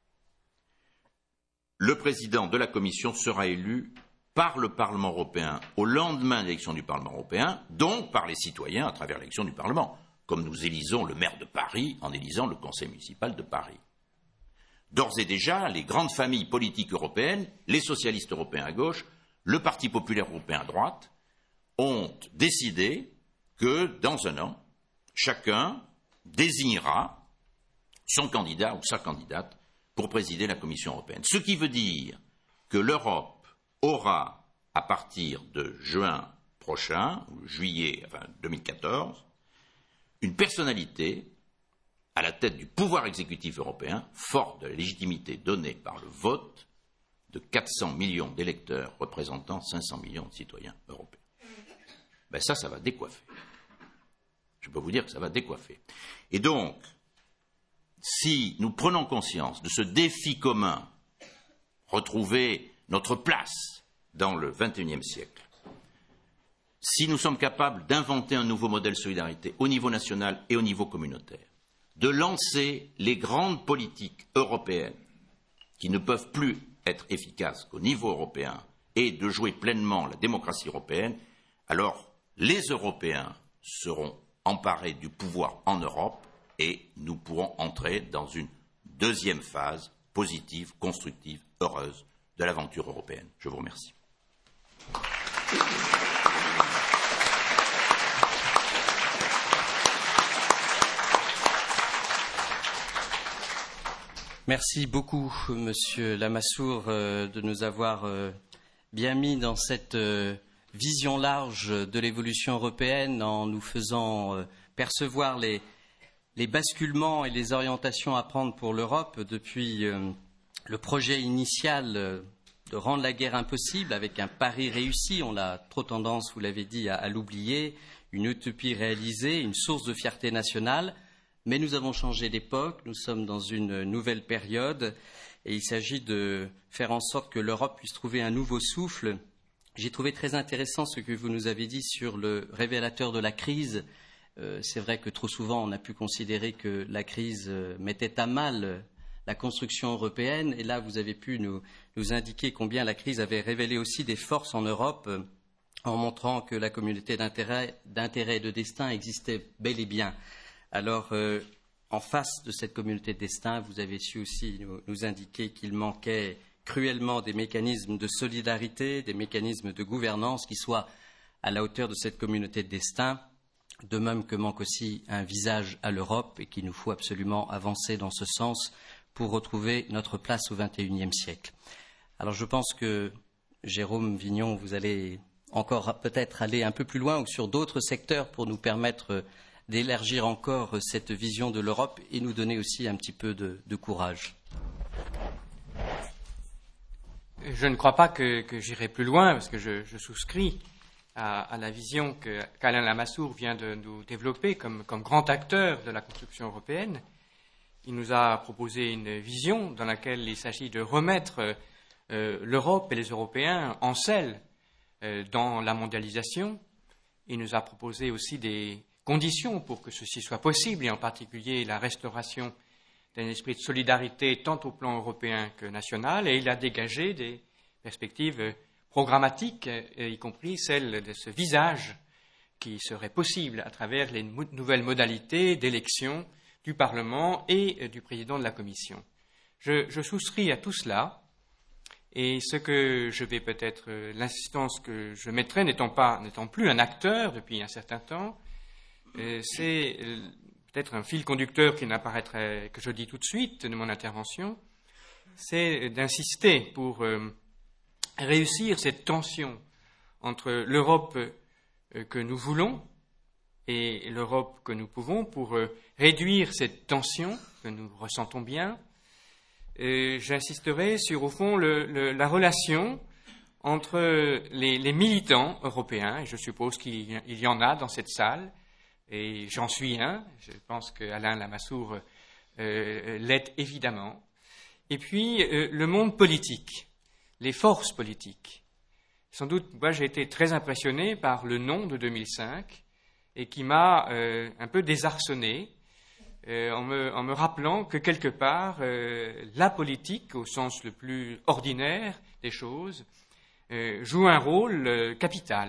le président de la Commission sera élu par le Parlement européen au lendemain de l'élection du Parlement européen, donc par les citoyens à travers l'élection du Parlement, comme nous élisons le maire de Paris en élisant le conseil municipal de Paris. D'ores et déjà, les grandes familles politiques européennes, les socialistes européens à gauche, le Parti populaire européen à droite, ont décidé que, dans un an, chacun désignera son candidat ou sa candidate pour présider la Commission européenne. Ce qui veut dire que l'Europe aura, à partir de juin prochain, ou juillet 2014, une personnalité à la tête du pouvoir exécutif européen, fort de la légitimité donnée par le vote de 400 millions d'électeurs représentant 500 millions de citoyens européens. Ça va décoiffer. Je peux vous dire que ça va décoiffer. Et donc, si nous prenons conscience de ce défi commun, retrouver notre place dans le XXIe siècle, si nous sommes capables d'inventer un nouveau modèle de solidarité au niveau national et au niveau communautaire, de lancer les grandes politiques européennes qui ne peuvent plus être efficaces qu'au niveau européen et de jouer pleinement la démocratie européenne, alors les Européens seront emparés du pouvoir en Europe et nous pourrons entrer dans une deuxième phase positive, constructive, heureuse de l'aventure européenne. Je vous remercie. Merci beaucoup, Monsieur Lamassoure, de nous avoir bien mis dans cette vision large de l'évolution européenne en nous faisant percevoir les basculements et les orientations à prendre pour l'Europe depuis le projet initial de rendre la guerre impossible avec un pari réussi. On a trop tendance, vous l'avez dit, à l'oublier, une utopie réalisée, une source de fierté nationale. Mais nous avons changé d'époque, nous sommes dans une nouvelle période et il s'agit de faire en sorte que l'Europe puisse trouver un nouveau souffle J'ai trouvé très intéressant ce que vous nous avez dit sur le révélateur de la crise. C'est vrai que trop souvent, on a pu considérer que la crise mettait à mal la construction européenne. Et là, vous avez pu nous indiquer combien la crise avait révélé aussi des forces en Europe, en montrant que la communauté d'intérêt et de destin existait bel et bien. Alors, en face de cette communauté de destin, vous avez su aussi nous indiquer qu'il manquait cruellement des mécanismes de solidarité, des mécanismes de gouvernance qui soient à la hauteur de cette communauté de destin, de même que manque aussi un visage à l'Europe et qu'il nous faut absolument avancer dans ce sens pour retrouver notre place au XXIe siècle. Alors je pense que, Jérôme Vignon, vous allez encore peut-être aller un peu plus loin ou sur d'autres secteurs pour nous permettre d'élargir encore cette vision de l'Europe et nous donner aussi un petit peu de courage. Je ne crois pas que j'irai plus loin, parce que je souscris à la vision qu'Alain Lamassoure vient de nous développer comme grand acteur de la construction européenne. Il nous a proposé une vision dans laquelle il s'agit de remettre l'Europe et les Européens en selle dans la mondialisation. Il nous a proposé aussi des conditions pour que ceci soit possible, et en particulier la restauration d'un esprit de solidarité tant au plan européen que national, et il a dégagé des perspectives programmatiques, y compris celle de ce visage qui serait possible à travers les nouvelles modalités d'élection du Parlement et du président de la Commission. Je souscris à tout cela, et ce que je vais peut-être, l'insistance que je mettrai, n'étant plus un acteur depuis un certain temps, c'est peut-être un fil conducteur qui n'apparaîtrait que je dis tout de suite de mon intervention, c'est d'insister pour réussir cette tension entre l'Europe que nous voulons et l'Europe que nous pouvons, pour réduire cette tension que nous ressentons bien. J'insisterai sur, au fond, la relation entre les militants européens, et je suppose qu'il y en a dans cette salle, et j'en suis un, je pense qu'Alain Lamassoure l'est évidemment, et puis le monde politique, les forces politiques. Sans doute, moi j'ai été très impressionné par le nom de 2005, et qui m'a un peu désarçonné, en me rappelant que quelque part, la politique, au sens le plus ordinaire des choses, joue un rôle capital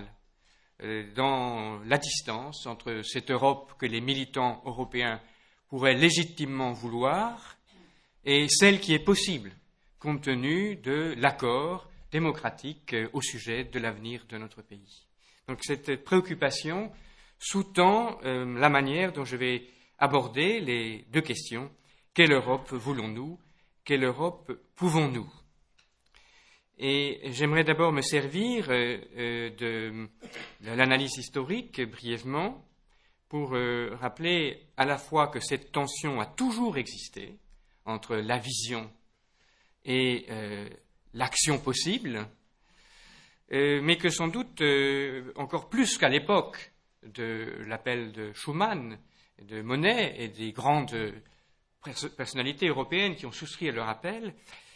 dans la distance entre cette Europe que les militants européens pourraient légitimement vouloir et celle qui est possible, compte tenu de l'accord démocratique au sujet de l'avenir de notre pays. Donc cette préoccupation sous-tend la manière dont je vais aborder les deux questions. Quelle Europe voulons-nous? Quelle Europe pouvons-nous? Et j'aimerais d'abord me servir de l'analyse historique brièvement pour rappeler à la fois que cette tension a toujours existé entre la vision et l'action possible, mais que sans doute encore plus qu'à l'époque de l'appel de Schuman, de Monnet et des grandes personnalités européennes qui ont souscrit à leur appel,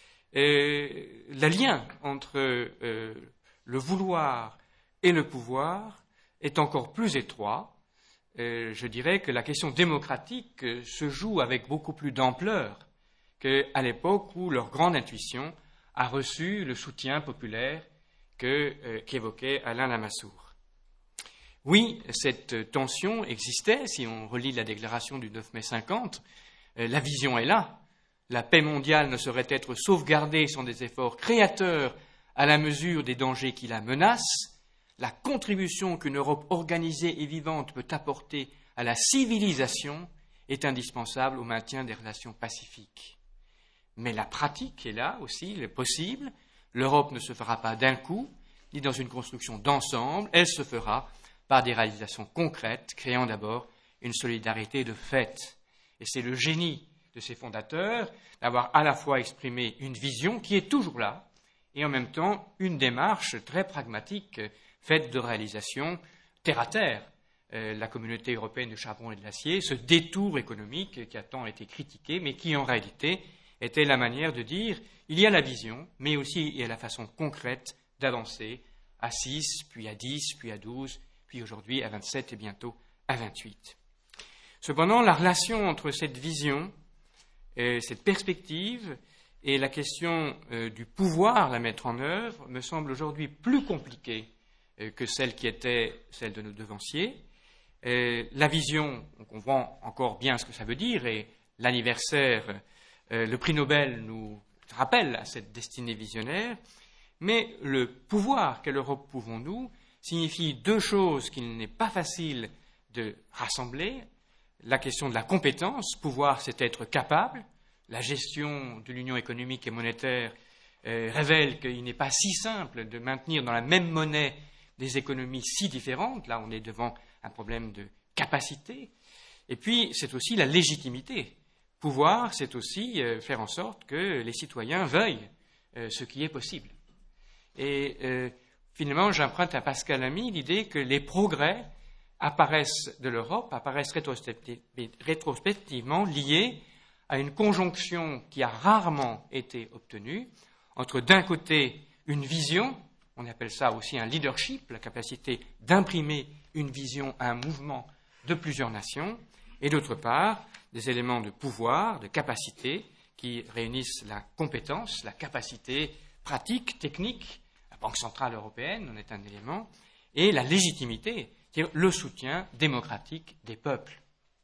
le lien entre le vouloir et le pouvoir est encore plus étroit. Je dirais que la question démocratique se joue avec beaucoup plus d'ampleur qu'à l'époque où leur grande intuition a reçu le soutien populaire qu'évoquait Alain Lamassoure. Oui, cette tension existait, si on relit la déclaration du 9 mai 50, la vision est là. La paix mondiale ne saurait être sauvegardée sans des efforts créateurs à la mesure des dangers qui la menacent. La contribution qu'une Europe organisée et vivante peut apporter à la civilisation est indispensable au maintien des relations pacifiques. Mais la pratique est là aussi, il est possible. L'Europe ne se fera pas d'un coup, ni dans une construction d'ensemble, elle se fera par des réalisations concrètes, créant d'abord une solidarité de fait. Et c'est le génie de ses fondateurs d'avoir à la fois exprimé une vision qui est toujours là, et en même temps une démarche très pragmatique faite de réalisations terre à terre. La communauté européenne du charbon et de l'acier, ce détour économique qui a tant été critiqué, mais qui en réalité était la manière de dire il y a la vision, mais aussi il y a la façon concrète d'avancer à 6, puis à 10, puis à 12, puis aujourd'hui à 27 et bientôt à 28. Cependant, la relation entre cette vision, cette perspective et la question du pouvoir la mettre en œuvre me semble aujourd'hui plus compliquée que celle qui était celle de nos devanciers. La vision, on comprend encore bien ce que ça veut dire, et l'anniversaire, le prix Nobel nous rappelle à cette destinée visionnaire, mais le pouvoir, quelle Europe pouvons-nous, signifie deux choses qu'il n'est pas facile de rassembler. La question de la compétence, pouvoir c'est être capable, la gestion de l'union économique et monétaire révèle qu'il n'est pas si simple de maintenir dans la même monnaie des économies si différentes, là on est devant un problème de capacité, et puis c'est aussi la légitimité. Pouvoir, c'est aussi faire en sorte que les citoyens veuillent ce qui est possible. Et finalement, j'emprunte à Pascal Lamy l'idée que les progrès de l'Europe apparaissent rétrospectivement liés à une conjonction qui a rarement été obtenue entre, d'un côté, une vision, on appelle ça aussi un leadership, la capacité d'imprimer une vision à un mouvement de plusieurs nations, et d'autre part, des éléments de pouvoir, de capacité, qui réunissent la compétence, la capacité pratique, technique, la Banque centrale européenne en est un élément, et la légitimité, c'est-à-dire le soutien démocratique des peuples.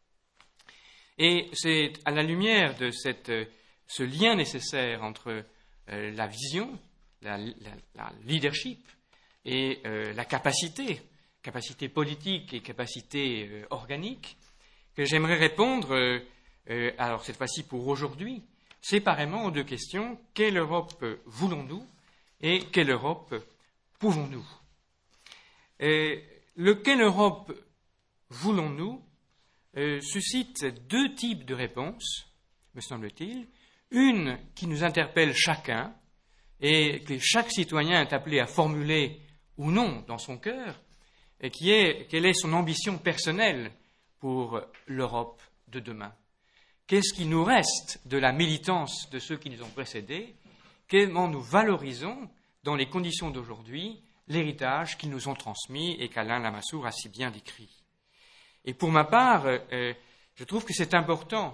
Et c'est à la lumière de ce lien nécessaire entre la vision, la leadership et la capacité politique et capacité organique, que j'aimerais répondre, alors cette fois-ci pour aujourd'hui, séparément aux deux questions. Quelle Europe voulons-nous et quelle Europe pouvons-nous? Quelle Europe voulons-nous suscite deux types de réponses, me semble-t-il. Une qui nous interpelle chacun et que chaque citoyen est appelé à formuler ou non dans son cœur, et qui est quelle est son ambition personnelle pour l'Europe de demain. Qu'est-ce qui nous reste de la militance de ceux qui nous ont précédés? Comment nous valorisons, dans les conditions d'aujourd'hui, l'héritage qu'ils nous ont transmis et qu'Alain Lamassoure a si bien décrit? Et pour ma part, je trouve que c'est important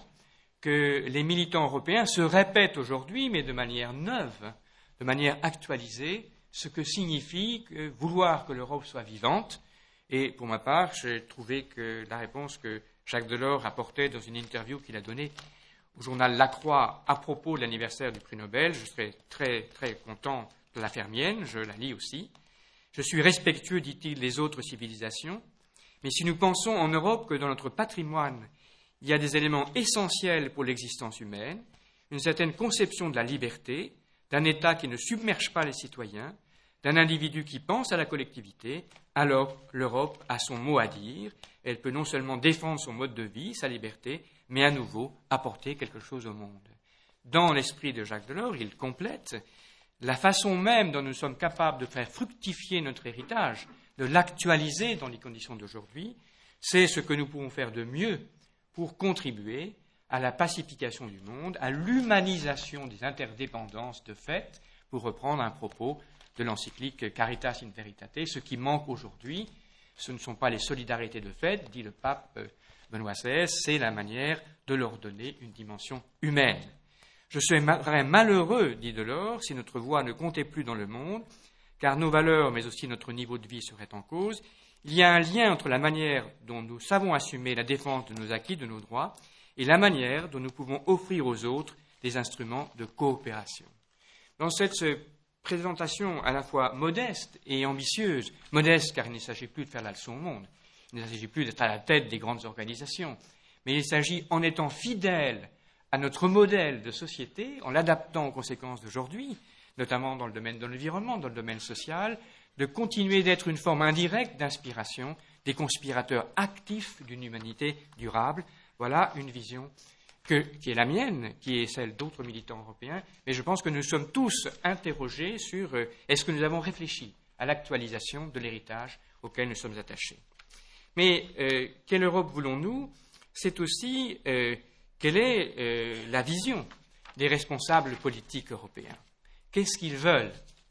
que les militants européens se répètent aujourd'hui, mais de manière neuve, de manière actualisée, ce que signifie vouloir que l'Europe soit vivante. Et pour ma part, j'ai trouvé que la réponse que Jacques Delors apportait dans une interview qu'il a donnée au journal La Croix à propos de l'anniversaire du prix Nobel, je serais très, très content de la faire mienne, je la lis aussi. Je suis respectueux, dit-il, des autres civilisations, mais si nous pensons en Europe que dans notre patrimoine, il y a des éléments essentiels pour l'existence humaine, une certaine conception de la liberté, d'un État qui ne submerge pas les citoyens, d'un individu qui pense à la collectivité, alors l'Europe a son mot à dire. Elle peut non seulement défendre son mode de vie, sa liberté, mais à nouveau apporter quelque chose au monde. Dans l'esprit de Jacques Delors, il complète la façon même dont nous sommes capables de faire fructifier notre héritage, de l'actualiser dans les conditions d'aujourd'hui, c'est ce que nous pouvons faire de mieux pour contribuer à la pacification du monde, à l'humanisation des interdépendances de fait, pour reprendre un propos de l'encyclique Caritas in Veritate. Ce qui manque aujourd'hui, ce ne sont pas les solidarités de fait, dit le pape Benoît XVI, c'est la manière de leur donner une dimension humaine. Je serais malheureux, dit Delors, si notre voix ne comptait plus dans le monde, car nos valeurs, mais aussi notre niveau de vie seraient en cause. Il y a un lien entre la manière dont nous savons assumer la défense de nos acquis, de nos droits, et la manière dont nous pouvons offrir aux autres des instruments de coopération. Dans cette présentation à la fois modeste et ambitieuse, modeste car il ne s'agit plus de faire la leçon au monde, il ne s'agit plus d'être à la tête des grandes organisations, mais il s'agit, en étant fidèle à notre modèle de société, en l'adaptant aux conséquences d'aujourd'hui, notamment dans le domaine de l'environnement, dans le domaine social, de continuer d'être une forme indirecte d'inspiration des conspirateurs actifs d'une humanité durable. Voilà une vision qui est la mienne, qui est celle d'autres militants européens, mais je pense que nous sommes tous interrogés sur est-ce que nous avons réfléchi à l'actualisation de l'héritage auquel nous sommes attachés. Mais quelle Europe voulons-nous? C'est aussi quelle est la vision des responsables politiques européens. Qu'est-ce qu'ils veulent?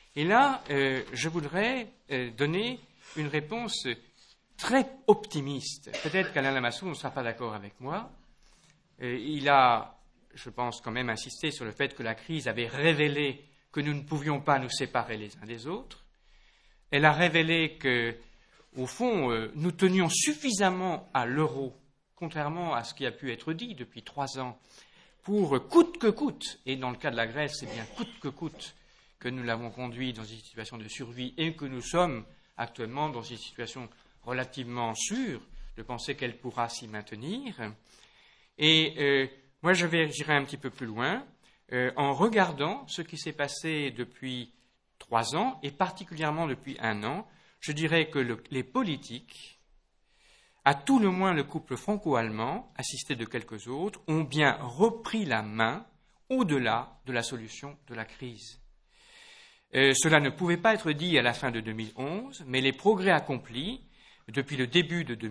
Et là, je voudrais donner une réponse très optimiste. Peut-être qu'Alain Lamassoure ne sera pas d'accord avec moi. Il a, je pense, quand même insisté sur le fait que la crise avait révélé que nous ne pouvions pas nous séparer les uns des autres. Elle a révélé que, au fond, nous tenions suffisamment à l'euro, contrairement à ce qui a pu être dit depuis 3 ans, pour coûte que coûte, et dans le cas de la Grèce, c'est bien coûte que coûte que nous l'avons conduit dans une situation de survie et que nous sommes actuellement dans une situation relativement sûre de penser qu'elle pourra s'y maintenir. Et moi, j'irai un petit peu plus loin en regardant ce qui s'est passé depuis 3 ans et particulièrement depuis 1 an. Je dirais que les politiques, à tout le moins le couple franco-allemand, assisté de quelques autres, ont bien repris la main au-delà de la solution de la crise. Cela ne pouvait pas être dit à la fin de 2011, mais les progrès accomplis depuis le début de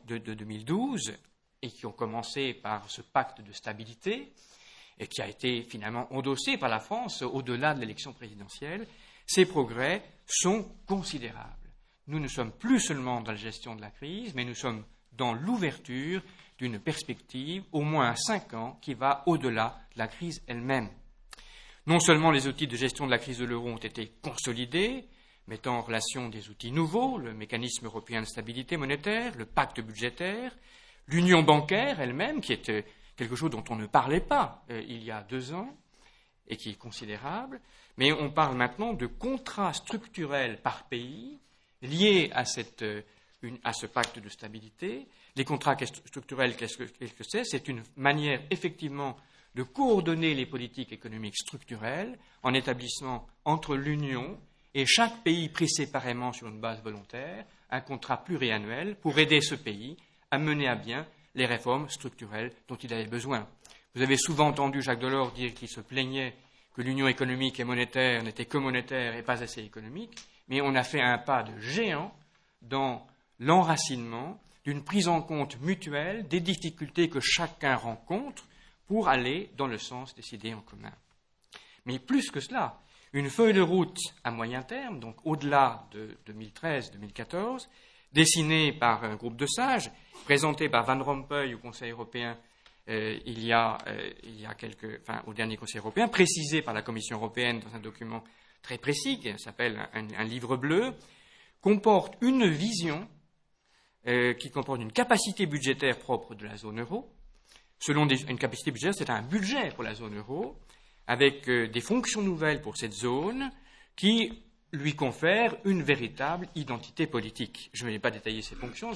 2012, et qui ont commencé par ce pacte de stabilité, et qui a été finalement endossé par la France au-delà de l'élection présidentielle, ces progrès sont considérables. Nous ne sommes plus seulement dans la gestion de la crise, mais nous sommes dans l'ouverture d'une perspective, au moins à 5 ans, qui va au-delà de la crise elle-même. Non seulement les outils de gestion de la crise de l'euro ont été consolidés, mettant en relation des outils nouveaux, le mécanisme européen de stabilité monétaire, le pacte budgétaire, l'union bancaire elle-même, qui est quelque chose dont on ne parlait pas il y a 2 ans, et qui est considérable, mais on parle maintenant de contrats structurels par pays liés à ce pacte de stabilité. Les contrats structurels, qu'est-ce que c'est ? C'est une manière effectivement de coordonner les politiques économiques structurelles en établissant entre l'Union et chaque pays pris séparément sur une base volontaire un contrat pluriannuel pour aider ce pays à mener à bien les réformes structurelles dont il avait besoin. Vous avez souvent entendu Jacques Delors dire qu'il se plaignait que l'union économique et monétaire n'était que monétaire et pas assez économique, mais on a fait un pas de géant dans l'enracinement d'une prise en compte mutuelle des difficultés que chacun rencontre pour aller dans le sens des idées en commun. Mais plus que cela, une feuille de route à moyen terme, donc au-delà de 2013-2014, dessinée par un groupe de sages, présentée par Van Rompuy au Conseil européen au dernier Conseil européen, précisée par la Commission européenne dans un document très précis qui s'appelle un livre bleu, comporte une vision qui comporte une capacité budgétaire propre de la zone euro. Selon une capacité budgétaire, c'est un budget pour la zone euro, avec des fonctions nouvelles pour cette zone qui lui confèrent une véritable identité politique. Je ne vais pas détailler ces fonctions,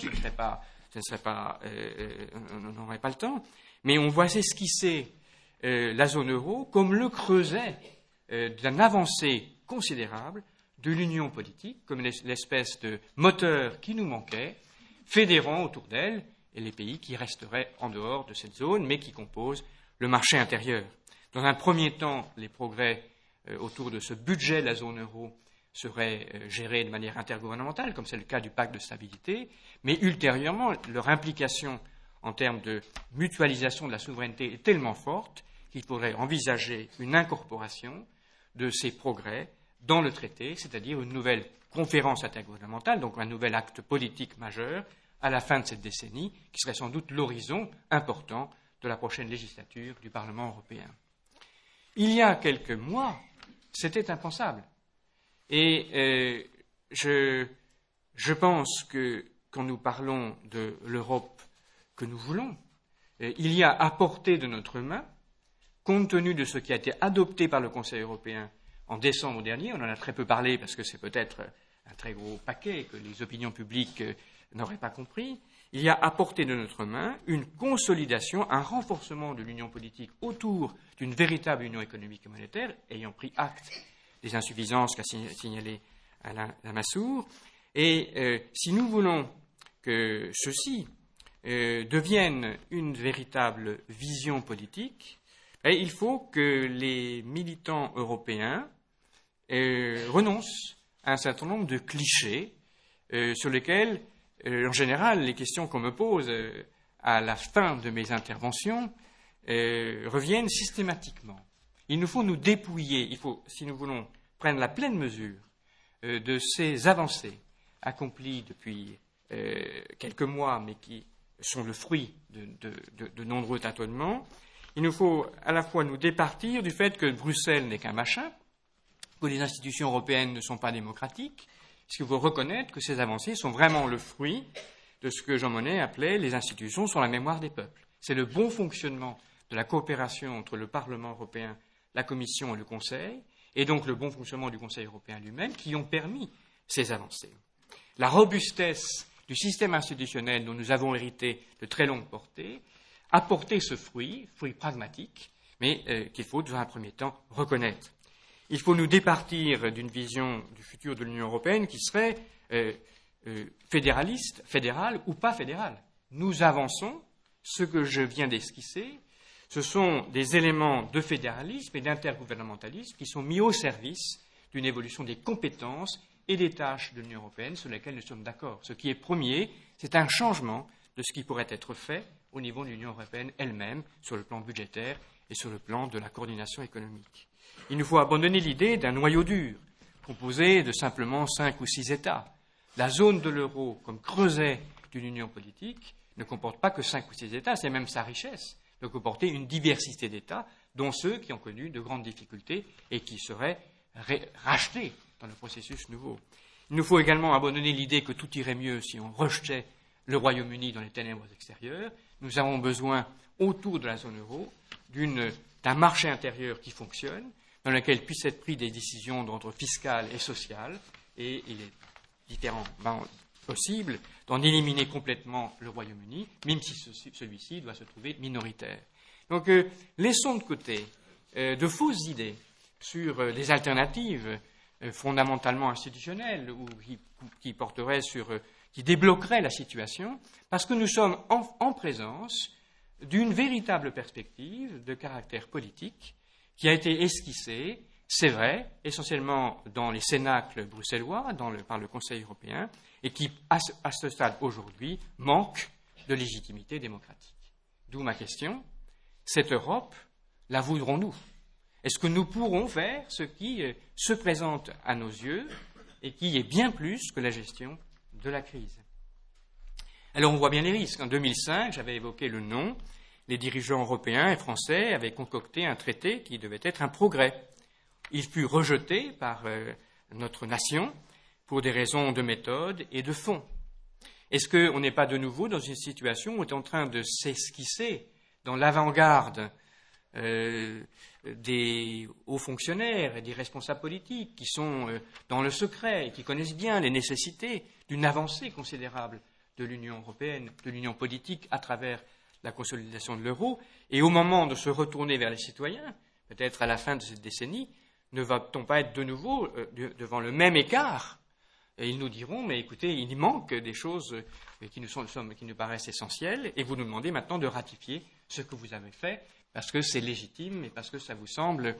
on n'aurait pas le temps, mais on voit s'esquisser la zone euro comme le creuset d'une avancée considérable de l'union politique, comme l'espèce de moteur qui nous manquait, fédérant autour d'elle et les pays qui resteraient en dehors de cette zone, mais qui composent le marché intérieur. Dans un premier temps, les progrès autour de ce budget de la zone euro seraient gérés de manière intergouvernementale, comme c'est le cas du pacte de stabilité, mais ultérieurement, leur implication en termes de mutualisation de la souveraineté est tellement forte qu'il faudrait envisager une incorporation de ces progrès dans le traité, c'est-à-dire une nouvelle conférence intergouvernementale, donc un nouvel acte politique majeur à la fin de cette décennie, qui serait sans doute l'horizon important de la prochaine législature du Parlement européen. Il y a quelques mois, c'était impensable. Et je pense que quand nous parlons de l'Europe que nous voulons, il y a à portée de notre main, compte tenu de ce qui a été adopté par le Conseil européen en décembre dernier, on en a très peu parlé parce que c'est peut-être un très gros paquet que les opinions publiques n'auraient pas compris, il y a à portée de notre main une consolidation, un renforcement de l'union politique autour d'une véritable union économique et monétaire, ayant pris acte des insuffisances qu'a signalé Alain Lamassoure. Et si nous voulons que ceci devienne une véritable vision politique, il faut que les militants européens renoncent à un certain nombre de clichés sur lesquels, en général, les questions qu'on me pose à la fin de mes interventions reviennent systématiquement. Il nous faut nous dépouiller, si nous voulons prenne la pleine mesure de ces avancées accomplies depuis quelques mois, mais qui sont le fruit de nombreux tâtonnements, il nous faut à la fois nous départir du fait que Bruxelles n'est qu'un machin, que les institutions européennes ne sont pas démocratiques, puisqu'il faut reconnaître que ces avancées sont vraiment le fruit de ce que Jean Monnet appelait les institutions sur la mémoire des peuples. C'est le bon fonctionnement de la coopération entre le Parlement européen, la Commission et le Conseil, et donc le bon fonctionnement du Conseil européen lui-même, qui ont permis ces avancées. La robustesse du système institutionnel dont nous avons hérité de très longue portée a porté ce fruit pragmatique, mais qu'il faut, dans un premier temps, reconnaître. Il faut nous départir d'une vision du futur de l'Union européenne qui serait fédéraliste, fédérale ou pas fédérale. Nous avançons. Ce que je viens d'esquisser, ce sont des éléments de fédéralisme et d'intergouvernementalisme qui sont mis au service d'une évolution des compétences et des tâches de l'Union européenne sur lesquelles nous sommes d'accord. Ce qui est premier, c'est un changement de ce qui pourrait être fait au niveau de l'Union européenne elle-même, sur le plan budgétaire et sur le plan de la coordination économique. Il nous faut abandonner l'idée d'un noyau dur, composé de simplement 5 ou 6 États. La zone de l'euro, comme creuset d'une union politique, ne comporte pas que 5 ou 6 États, c'est même sa richesse de comporter une diversité d'États, dont ceux qui ont connu de grandes difficultés et qui seraient rachetés dans le processus nouveau. Il nous faut également abandonner l'idée que tout irait mieux si on rejetait le Royaume-Uni dans les ténèbres extérieures. Nous avons besoin, autour de la zone euro, d'un marché intérieur qui fonctionne, dans lequel puissent être prises des décisions d'ordre fiscal et social, et il est différemment possible d'en éliminer complètement le Royaume-Uni, même si celui-ci doit se trouver minoritaire. Donc, laissons de côté de fausses idées sur les alternatives fondamentalement institutionnelles ou qui débloqueraient la situation, parce que nous sommes en présence d'une véritable perspective de caractère politique qui a été esquissée, c'est vrai, essentiellement dans les cénacles bruxellois, par le Conseil européen, et qui, à ce stade aujourd'hui, manque de légitimité démocratique. D'où ma question, cette Europe, la voudrons-nous? Est-ce que nous pourrons faire ce qui se présente à nos yeux et qui est bien plus que la gestion de la crise? Alors on voit bien les risques. En 2005, j'avais évoqué le nom, les dirigeants européens et français avaient concocté un traité qui devait être un progrès. Il fut rejeté par notre nation pour des raisons de méthode et de fond. Est-ce qu'on n'est pas de nouveau dans une situation où on est en train de s'esquisser dans l'avant-garde des hauts fonctionnaires et des responsables politiques qui sont dans le secret et qui connaissent bien les nécessités d'une avancée considérable de l'Union européenne, de l'Union politique à travers la consolidation de l'euro, et au moment de se retourner vers les citoyens, peut-être à la fin de cette décennie, ne va-t-on pas être de nouveau devant le même écart? Et ils nous diront, mais écoutez, il manque des choses qui nous paraissent essentielles, et vous nous demandez maintenant de ratifier ce que vous avez fait, parce que c'est légitime et parce que ça vous semble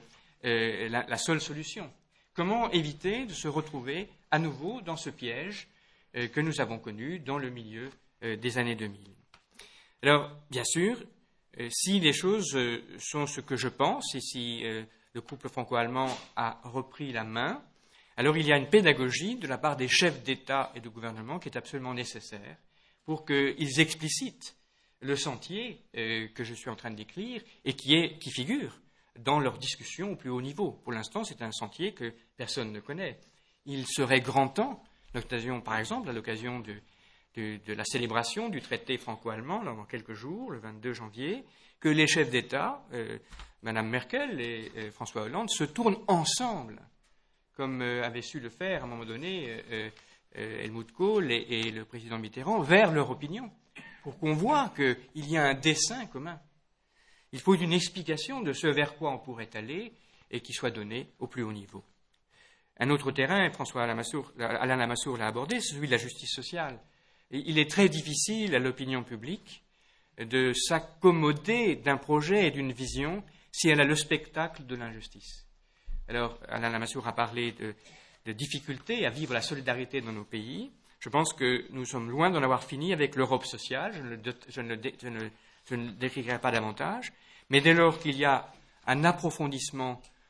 la seule solution. Comment éviter de se retrouver à nouveau dans ce piège que nous avons connu dans le milieu des années 2000? Alors, bien sûr, si les choses sont ce que je pense, et si le couple franco-allemand a repris la main, alors il y a une pédagogie de la part des chefs d'État et de gouvernement qui est absolument nécessaire pour qu'ils explicitent le sentier que je suis en train de décrire et qui figure dans leurs discussions au plus haut niveau. Pour l'instant, c'est un sentier que personne ne connaît. Il serait grand temps, par exemple, à l'occasion de la célébration du traité franco-allemand dans quelques jours, le 22 janvier, que les chefs d'État, Mme Merkel et François Hollande, se tournent ensemble, comme avait su le faire à un moment donné Helmut Kohl et le président Mitterrand, vers leur opinion, pour qu'on voit qu'il y a un dessein commun. Il faut une explication de ce vers quoi on pourrait aller et qui soit donné au plus haut niveau. Un autre terrain, Alain Lamassoure l'a abordé, c'est celui de la justice sociale. Et il est très difficile à l'opinion publique de s'accommoder d'un projet et d'une vision si elle a le spectacle de l'injustice. Alors, Alain Lamassoure a parlé de difficultés à vivre la solidarité dans nos pays. Je pense que nous sommes loin d'en avoir fini avec l'Europe sociale. Je ne le décrirai pas davantage. Mais dès lors qu'il y a un approfondissement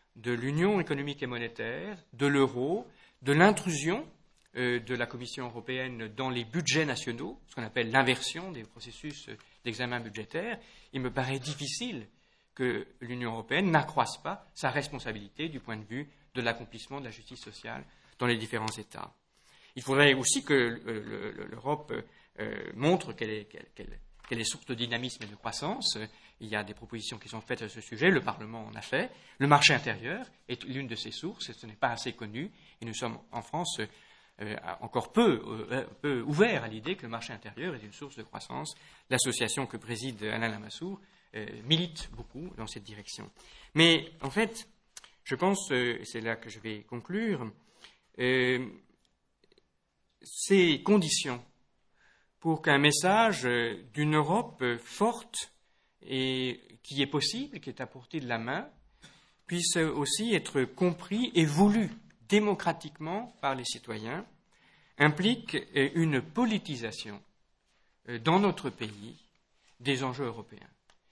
de l'Union économique et monétaire, de l'euro, de l'intrusion de la Commission européenne dans les budgets nationaux, ce qu'on appelle l'inversion des processus d'examen budgétaire, il me paraît difficile que l'Union européenne n'accroisse pas sa responsabilité du point de vue de l'accomplissement de la justice sociale dans les différents États. Il faudrait aussi que l'Europe montre qu'elle est source de dynamisme et de croissance. Il y a des propositions qui sont faites à ce sujet, le Parlement en a fait. Le marché intérieur est l'une de ces sources, et ce n'est pas assez connu. Et nous sommes en France encore peu ouverts à l'idée que le marché intérieur est une source de croissance. L'association que préside Alain Lamassoure milite beaucoup dans cette direction. Mais en fait, je pense, et c'est là que je vais conclure, ces conditions pour qu'un message d'une Europe forte et qui est possible, qui est à portée de la main, puisse aussi être compris et voulu démocratiquement par les citoyens, implique une politisation dans notre pays des enjeux européens.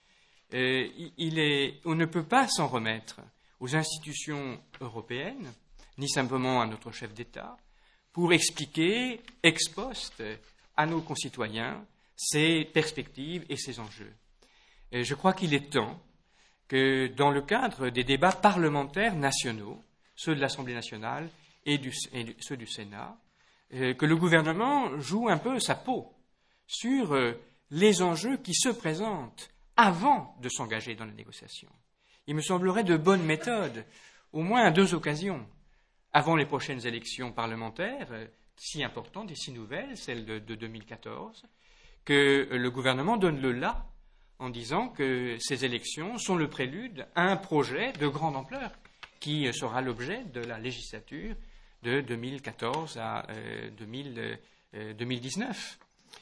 On ne peut pas s'en remettre aux institutions européennes, ni simplement à notre chef d'État, pour expliquer ex post à nos concitoyens ces perspectives et ces enjeux. Et je crois qu'il est temps que, dans le cadre des débats parlementaires nationaux, ceux de l'Assemblée nationale et ceux du Sénat, que le gouvernement joue un peu sa peau sur les enjeux qui se présentent avant de s'engager dans la négociation. Il me semblerait de bonne méthode, au moins à 2 occasions, avant les prochaines élections parlementaires, si importantes et si nouvelles, celles de 2014, que le gouvernement donne le là en disant que ces élections sont le prélude à un projet de grande ampleur qui sera l'objet de la législature de 2014 à 2019.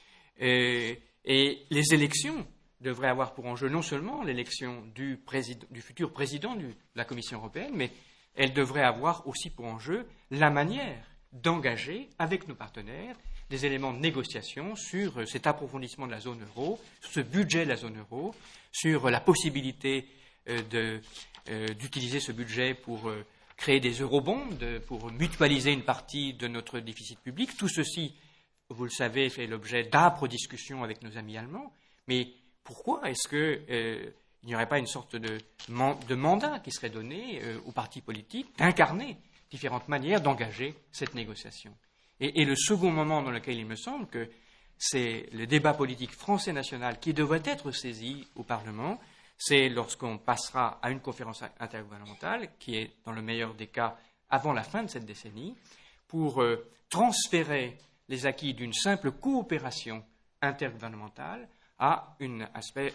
Et les élections devraient avoir pour enjeu non seulement l'élection du futur président de la Commission européenne, mais elles devraient avoir aussi pour enjeu la manière d'engager avec nos partenaires des éléments de négociation sur cet approfondissement de la zone euro, sur ce budget de la zone euro, sur la possibilité d'utiliser ce budget pour créer des eurobonds, pour mutualiser une partie de notre déficit public. Tout ceci, vous le savez, fait l'objet d'âpres discussions avec nos amis allemands. Mais pourquoi est-ce qu'il n'y aurait pas une sorte de mandat qui serait donné aux partis politiques d'incarner différentes manières d'engager cette négociation? Et le second moment dans lequel il me semble que c'est le débat politique français national qui devrait être saisi au Parlement, c'est lorsqu'on passera à une conférence intergouvernementale, qui est, dans le meilleur des cas, avant la fin de cette décennie, pour transférer les acquis d'une simple coopération intergouvernementale à une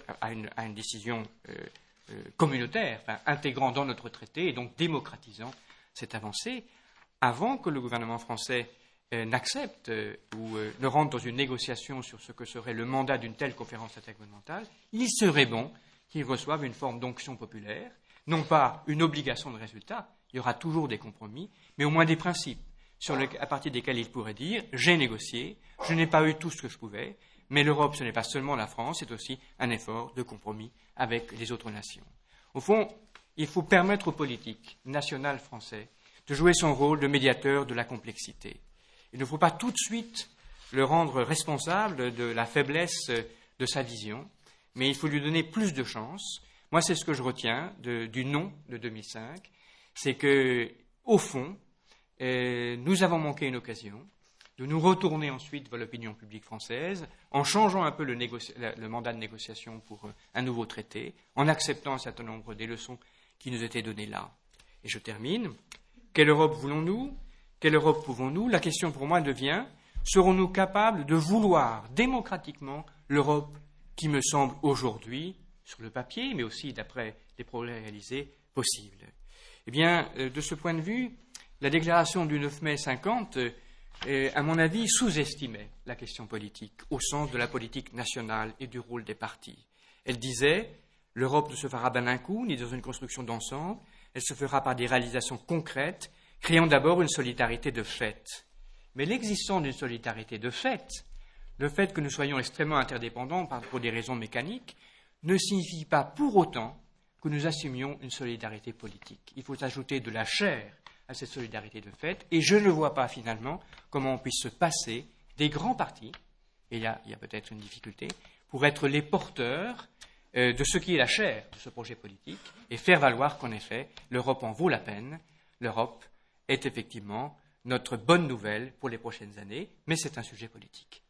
décision communautaire, intégrant dans notre traité et donc démocratisant cette avancée, avant que le gouvernement français n'accepte ou ne rentre dans une négociation sur ce que serait le mandat d'une telle conférence intergouvernementale. Il serait bon qu'ils reçoivent une forme d'onction populaire, non pas une obligation de résultat, il y aura toujours des compromis, mais au moins des principes à partir desquels ils pourraient dire « j'ai négocié, je n'ai pas eu tout ce que je pouvais, mais l'Europe, ce n'est pas seulement la France, c'est aussi un effort de compromis avec les autres nations ». Au fond, il faut permettre aux politiques nationales français de jouer son rôle de médiateur de la complexité. Il ne faut pas tout de suite le rendre responsable de la faiblesse de sa vision, mais il faut lui donner plus de chance. Moi, c'est ce que je retiens du non de 2005, c'est que, au fond, nous avons manqué une occasion de nous retourner ensuite vers l'opinion publique française, en changeant un peu le mandat de négociation pour un nouveau traité, en acceptant un certain nombre des leçons qui nous étaient données là. Et je termine. Quelle Europe voulons-nous ? Quelle Europe pouvons-nous ? La question pour moi devient, serons-nous capables de vouloir démocratiquement l'Europe qui me semble aujourd'hui, sur le papier, mais aussi d'après les progrès réalisés, possible ? Eh bien, de ce point de vue, la déclaration du 9 mai 50, à mon avis, sous-estimait la question politique, au sens de la politique nationale et du rôle des partis. Elle disait, l'Europe ne se fera pas d'un coup, ni dans une construction d'ensemble, elle se fera par des réalisations concrètes, créant d'abord une solidarité de fait. Mais l'existence d'une solidarité de fait, le fait que nous soyons extrêmement interdépendants pour des raisons mécaniques, ne signifie pas pour autant que nous assumions une solidarité politique. Il faut ajouter de la chair à cette solidarité de fait, et je ne vois pas finalement comment on puisse se passer des grands partis, et il y a peut-être une difficulté, pour être les porteurs de ce qui est la chair de ce projet politique, et faire valoir qu'en effet, l'Europe en vaut la peine, l'Europe est effectivement notre bonne nouvelle pour les prochaines années, mais c'est un sujet politique.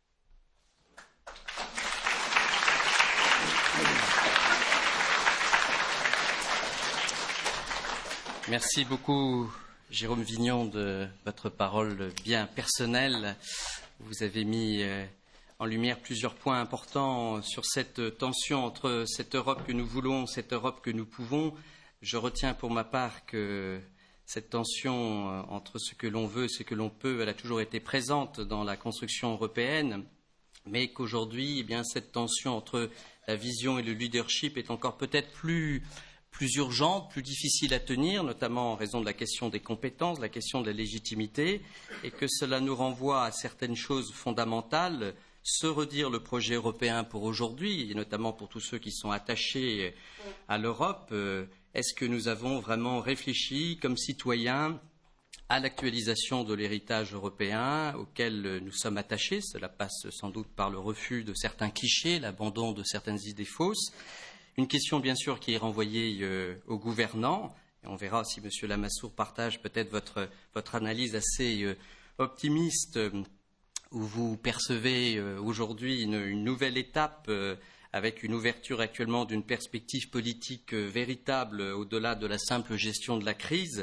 Merci beaucoup, Jérôme Vignon, de votre parole bien personnelle. Vous avez mis en lumière plusieurs points importants sur cette tension entre cette Europe que nous voulons, cette Europe que nous pouvons. Je retiens pour ma part que cette tension entre ce que l'on veut et ce que l'on peut, elle a toujours été présente dans la construction européenne, mais qu'aujourd'hui, eh bien, cette tension entre la vision et le leadership est encore peut-être plus urgente, plus difficile à tenir, notamment en raison de la question des compétences, de la question de la légitimité, et que cela nous renvoie à certaines choses fondamentales. Se redire le projet européen pour aujourd'hui, et notamment pour tous ceux qui sont attachés à l'Europe, est-ce que nous avons vraiment réfléchi comme citoyens à l'actualisation de l'héritage européen auquel nous sommes attachés? Cela passe sans doute par le refus de certains clichés, l'abandon de certaines idées fausses. Une question, bien sûr, qui est renvoyée aux gouvernants. Et on verra si M. Lamassoure partage peut-être votre analyse assez optimiste, où vous percevez aujourd'hui une nouvelle étape avec une ouverture actuellement d'une perspective politique véritable au-delà de la simple gestion de la crise,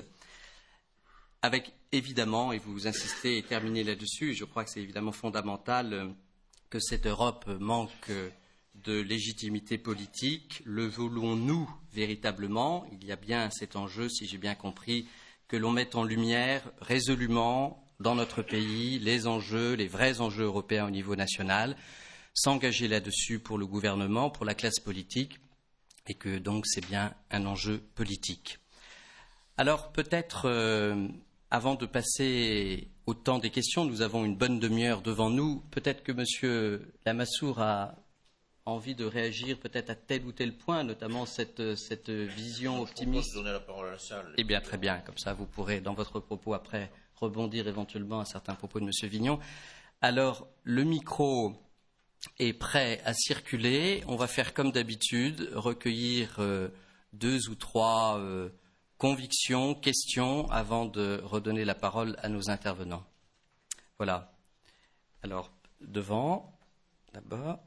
avec évidemment, et vous insistez et terminez là-dessus, je crois que c'est évidemment fondamental que cette Europe manque de légitimité politique. Le voulons-nous véritablement? Il y a bien cet enjeu, si j'ai bien compris, que l'on mette en lumière résolument dans notre pays les enjeux, les vrais enjeux européens au niveau national, s'engager là-dessus pour le gouvernement, pour la classe politique, et que donc c'est bien un enjeu politique. Alors peut-être, avant de passer au temps des questions, nous avons une bonne demi-heure devant nous, peut-être que M. Lamassoure a envie de réagir peut-être à tel ou tel point, notamment cette vision optimiste. Je propose de donner la parole à la salle. Eh bien, très bien. Comme ça, vous pourrez, dans votre propos, après, rebondir éventuellement à certains propos de M. Vignon. Alors, le micro est prêt à circuler. On va faire comme d'habitude, recueillir 2 ou 3 convictions, questions, avant de redonner la parole à nos intervenants. Voilà. Alors, devant, d'abord.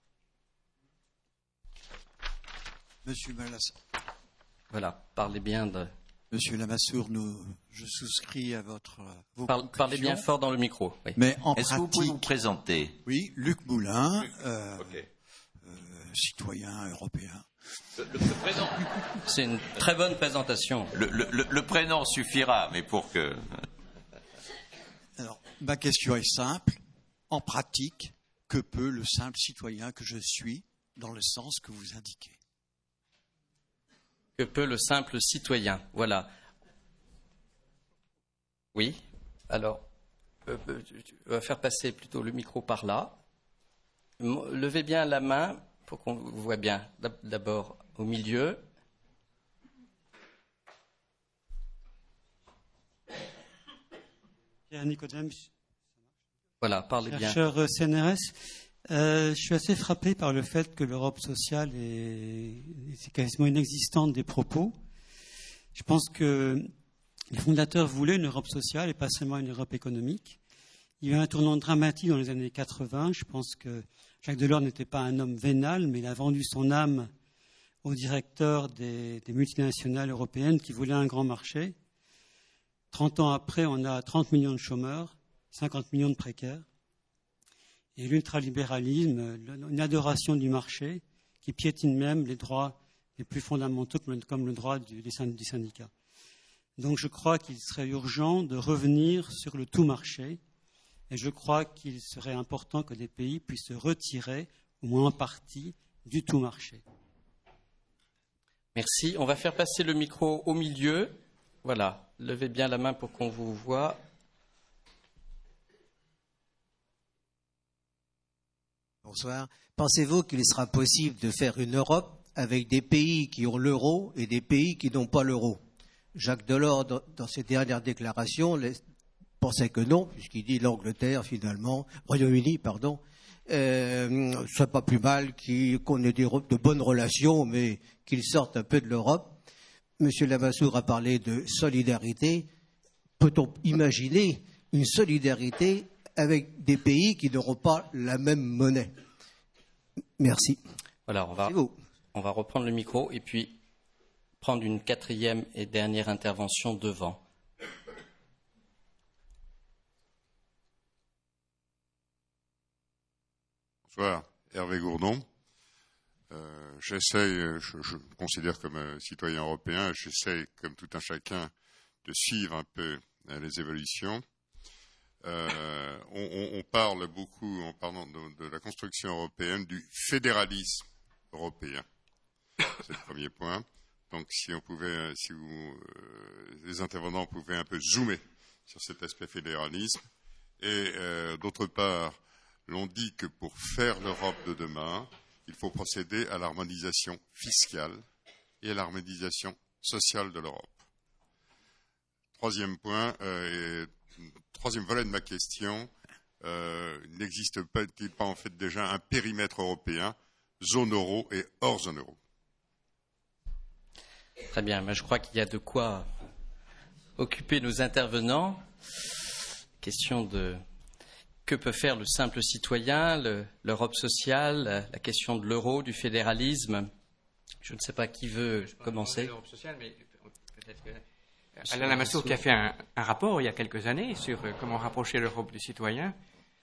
Monsieur Lamassoure. Voilà, parlez bien de... Monsieur Lamassoure, je souscris à vos Parlez bien fort dans le micro. Oui. Mais en Est-ce que vous pouvez vous présenter? Oui, Luc Moulin, citoyen européen. Le prénom. C'est une très bonne présentation. Le prénom suffira, mais pour que... Alors, ma question est simple. En pratique, que peut le simple citoyen que je suis, dans le sens que vous indiquez? Que peut le simple citoyen? Voilà. Oui. Alors, on va faire passer plutôt le micro par là. Levez bien la main pour qu'on vous voit bien. D'abord au milieu. Pierre Nicodème, Voilà, parlez bien. chercheur CNRS. Je suis assez frappé par le fait que l'Europe sociale c'est quasiment inexistante des propos. Je pense que les fondateurs voulaient une Europe sociale et pas seulement une Europe économique. Il y a eu un tournant dramatique dans les années 80. Je pense que Jacques Delors n'était pas un homme vénal, mais il a vendu son âme au directeur des multinationales européennes qui voulaient un grand marché. 30 ans après, on a 30 millions de chômeurs, 50 millions de précaires. Et l'ultralibéralisme, une adoration du marché qui piétine même les droits les plus fondamentaux comme le droit du syndicat. Donc je crois qu'il serait urgent de revenir sur le tout marché et je crois qu'il serait important que des pays puissent se retirer, au moins en partie, du tout marché. Merci. On va faire passer le micro au milieu. Voilà. Levez bien la main pour qu'on vous voit. Bonsoir. Pensez-vous qu'il sera possible de faire une Europe avec des pays qui ont l'euro et des pays qui n'ont pas l'euro. Jacques Delors, dans ses dernières déclarations, pensait que non, puisqu'il dit l'Angleterre, finalement, Royaume-Uni, pardon, ce serait pas plus mal qu'on ait de bonnes relations, mais qu'ils sortent un peu de l'Europe. Monsieur Lamassoure a parlé de solidarité. Peut-on imaginer une solidarité avec des pays qui n'auront pas la même monnaie? Merci. Voilà, on va reprendre le micro et puis prendre une quatrième et dernière intervention devant. Bonsoir, Hervé Gourdon. Je me considère comme citoyen européen, j'essaie, comme tout un chacun, de suivre un peu les évolutions. On parle beaucoup, en parlant de la construction européenne, du fédéralisme européen. C'est le premier point. Donc, si les intervenants pouvaient un peu zoomer sur cet aspect fédéralisme. Et d'autre part, l'on dit que pour faire l'Europe de demain, il faut procéder à l'harmonisation fiscale et à l'harmonisation sociale de l'Europe. Troisième point, troisième volet de ma question, n'existe-t-il pas en fait déjà un périmètre européen, zone euro et hors zone euro? Très bien, mais je crois qu'il y a de quoi occuper nos intervenants. Question de que peut faire le simple citoyen, l'Europe sociale, la question de l'euro, du fédéralisme. Je ne sais pas qui veut commencer. L'Europe sociale, mais peut-être que Alain Lamassoure qui a fait un rapport il y a quelques années sur comment rapprocher l'Europe du citoyen.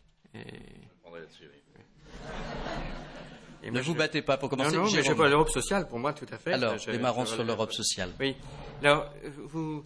Ne vous battez pas pour commencer. Non, mais je vois l'Europe sociale pour moi tout à fait. Alors, démarrons sur l'Europe sociale. Oui. Alors, vous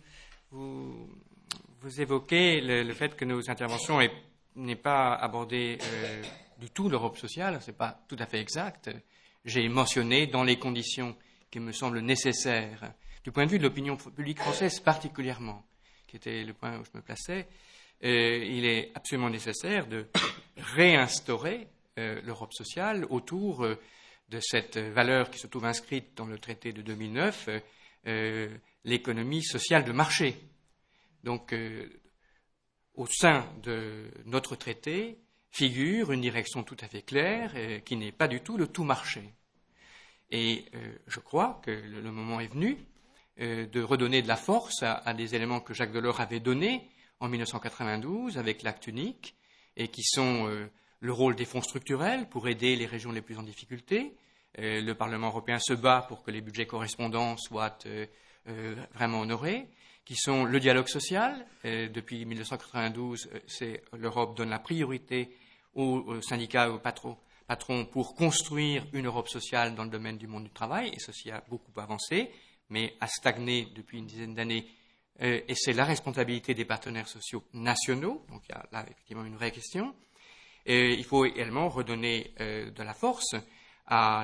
évoquez le fait que nos interventions n'aient pas abordé du tout l'Europe sociale. C'est pas tout à fait exact. J'ai mentionné dans les conditions qui me semblent nécessaires, du point de vue de l'opinion publique française particulièrement, qui était le point où je me plaçais, il est absolument nécessaire de réinstaurer l'Europe sociale autour de cette valeur qui se trouve inscrite dans le traité de 2009, l'économie sociale de marché. Donc, au sein de notre traité figure une direction tout à fait claire qui n'est pas du tout le tout marché. Et je crois que le moment est venu de redonner de la force à des éléments que Jacques Delors avait donnés en 1992 avec l'acte unique et qui sont le rôle des fonds structurels pour aider les régions les plus en difficulté. Le Parlement européen se bat pour que les budgets correspondants soient vraiment honorés, qui sont le dialogue social. Depuis 1992, l'Europe donne la priorité aux syndicats et aux patrons pour construire une Europe sociale dans le domaine du monde du travail, et ceci a beaucoup avancé, mais a stagné depuis une dizaine d'années, et c'est la responsabilité des partenaires sociaux nationaux, donc il y a là effectivement une vraie question. Il faut également redonner de la force à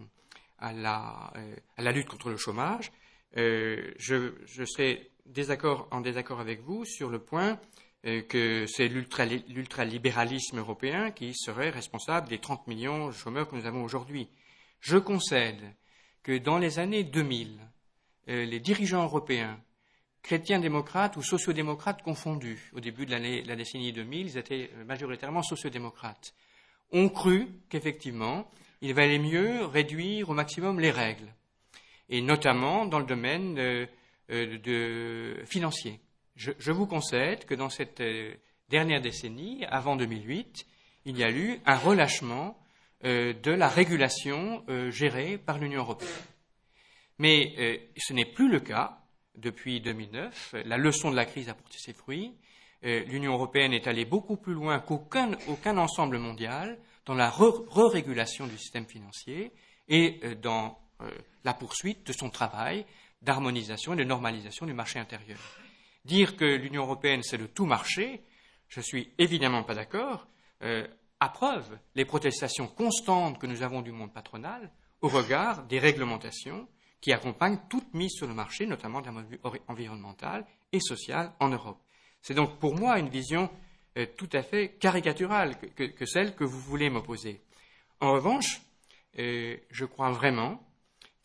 la lutte contre le chômage. Je serai en désaccord avec vous sur le point que c'est l'ultralibéralisme européen qui serait responsable des 30 millions de chômeurs que nous avons aujourd'hui. Je concède que dans les années 2000, les dirigeants européens, chrétiens-démocrates ou sociodémocrates confondus, au début de la décennie 2000, ils étaient majoritairement sociodémocrates, ont cru qu'effectivement, il valait mieux réduire au maximum les règles, et notamment dans le domaine financier. Je vous concède que dans cette dernière décennie, avant 2008, il y a eu un relâchement de la régulation gérée par l'Union européenne. Mais ce n'est plus le cas depuis 2009. La leçon de la crise a porté ses fruits. L'Union européenne est allée beaucoup plus loin qu'aucun ensemble mondial dans la re-régulation du système financier et dans la poursuite de son travail d'harmonisation et de normalisation du marché intérieur. Dire que l'Union européenne, c'est le tout marché, je ne suis évidemment pas d'accord. À preuve, les protestations constantes que nous avons du monde patronal au regard des réglementations qui accompagnent toute mise sur le marché, notamment d'un point de vue environnemental et social en Europe. C'est donc pour moi une vision tout à fait caricaturale que celle que vous voulez m'opposer. En revanche, je crois vraiment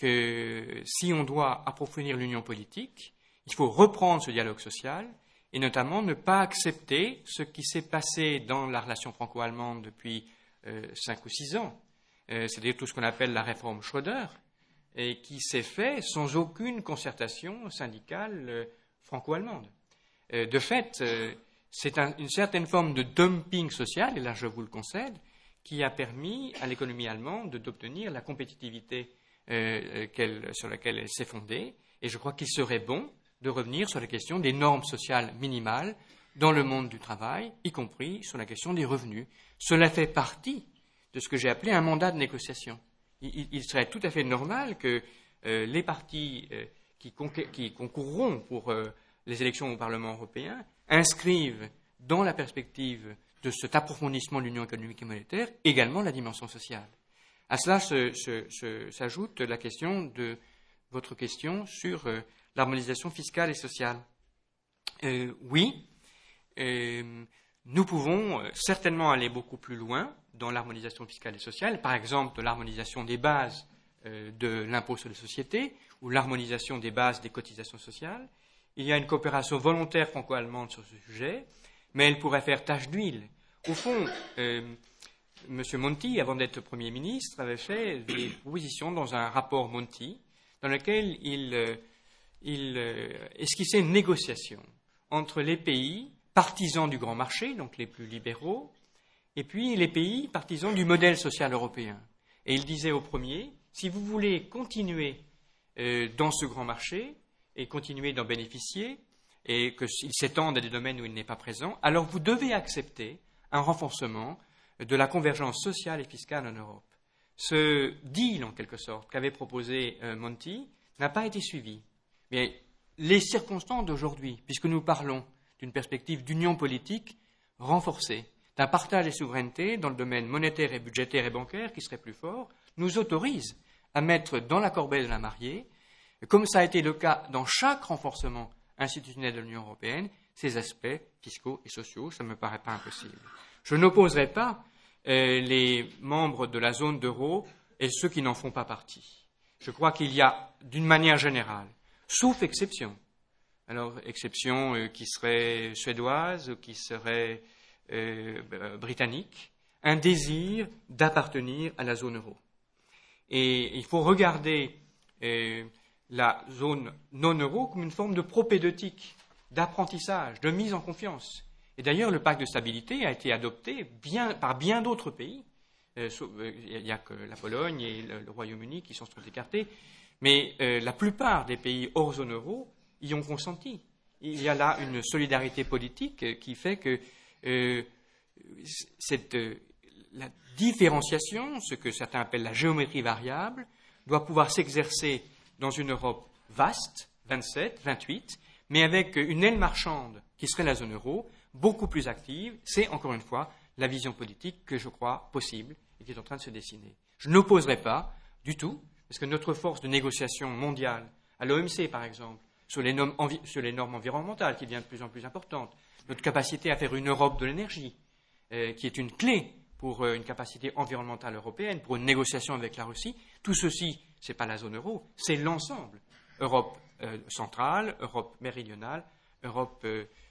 que si on doit approfondir l'union politique, il faut reprendre ce dialogue social et notamment ne pas accepter ce qui s'est passé dans la relation franco-allemande depuis 5 ou 6 ans, c'est-à-dire tout ce qu'on appelle la réforme Schröder, et qui s'est fait sans aucune concertation syndicale franco-allemande. De fait, c'est une certaine forme de dumping social, et là je vous le concède, qui a permis à l'économie allemande d'obtenir la compétitivité sur laquelle elle s'est fondée. Et je crois qu'il serait bon de revenir sur la question des normes sociales minimales dans le monde du travail, y compris sur la question des revenus. Cela fait partie de ce que j'ai appelé un mandat de négociation. Il serait tout à fait normal que les partis qui concourront pour les élections au Parlement européen inscrivent dans la perspective de cet approfondissement de l'union économique et monétaire également la dimension sociale. À cela s'ajoute la question de votre question sur l'harmonisation fiscale et sociale. Oui, nous pouvons certainement aller beaucoup plus loin dans l'harmonisation fiscale et sociale, par exemple de l'harmonisation des bases de l'impôt sur les sociétés ou l'harmonisation des bases des cotisations sociales. Il y a une coopération volontaire franco-allemande sur ce sujet, mais elle pourrait faire tache d'huile. Au fond, M. Monti, avant d'être Premier ministre, avait fait des propositions dans un rapport Monti, dans lequel il esquissait une négociation entre les pays partisans du grand marché, donc les plus libéraux, et puis les pays partisans du modèle social européen. Et il disait au premier, si vous voulez continuer dans ce grand marché et continuer d'en bénéficier, et qu'il s'étende à des domaines où il n'est pas présent, alors vous devez accepter un renforcement de la convergence sociale et fiscale en Europe. Ce deal, en quelque sorte, qu'avait proposé Monti n'a pas été suivi. Mais les circonstances d'aujourd'hui, puisque nous parlons d'une perspective d'union politique renforcée, d'un partage des souverainetés dans le domaine monétaire et budgétaire et bancaire qui serait plus fort, nous autorisent à mettre dans la corbeille de la mariée, comme ça a été le cas dans chaque renforcement institutionnel de l'Union européenne, ces aspects fiscaux et sociaux. Ça ne me paraît pas impossible. Je n'opposerai pas les membres de la zone d'euro et ceux qui n'en font pas partie. Je crois qu'il y a, d'une manière générale, sauf exception, alors exception qui serait suédoise ou qui serait britannique, un désir d'appartenir à la zone euro. Et il faut regarder la zone non-euro comme une forme de propédeutique, d'apprentissage, de mise en confiance. Et d'ailleurs, le pacte de stabilité a été adopté par bien d'autres pays. Il n'y a que la Pologne et le Royaume-Uni qui sont écartés. Mais la plupart des pays hors zone euro y ont consenti. Il y a là une solidarité politique qui fait que la différenciation, ce que certains appellent la géométrie variable, doit pouvoir s'exercer dans une Europe vaste, 27, 28, mais avec une aile marchande qui serait la zone euro, beaucoup plus active. C'est, encore une fois, la vision politique que je crois possible et qui est en train de se dessiner. Je n'opposerai pas du tout, parce que notre force de négociation mondiale, à l'OMC par exemple, sur les normes environnementales qui devient de plus en plus importante, notre capacité à faire une Europe de l'énergie, qui est une clé pour une capacité environnementale européenne, pour une négociation avec la Russie, tout ceci, ce n'est pas la zone euro, c'est l'ensemble. Europe centrale, Europe méridionale, Europe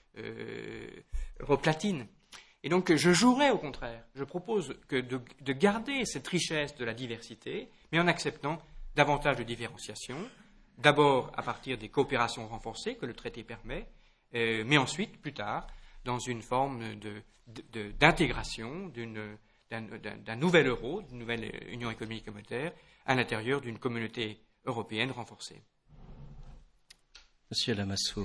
latine. Et donc, je jouerais au contraire. Je propose de garder cette richesse de la diversité, mais en acceptant davantage de différenciation, d'abord à partir des coopérations renforcées que le traité permet, mais ensuite, plus tard, dans une forme d'intégration d'un nouvel euro, d'une nouvelle union économique et monétaire, à l'intérieur d'une communauté européenne renforcée. Monsieur Lamassoure.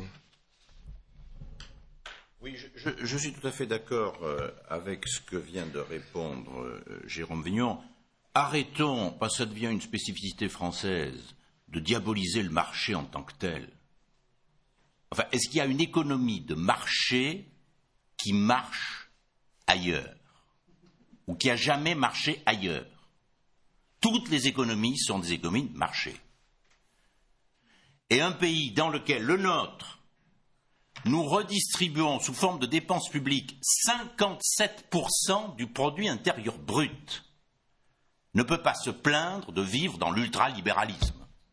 Oui, je suis tout à fait d'accord avec ce que vient de répondre Jérôme Vignon. Arrêtons, parce que ça devient une spécificité française, de diaboliser le marché en tant que tel. Enfin, est-ce qu'il y a une économie de marché qui marche ailleurs ou qui a jamais marché ailleurs? Toutes les économies sont des économies de marché. Et un pays dans lequel, le nôtre, nous redistribuons sous forme de dépenses publiques 57% du produit intérieur brut, ne peut pas se plaindre de vivre dans l'ultralibéralisme.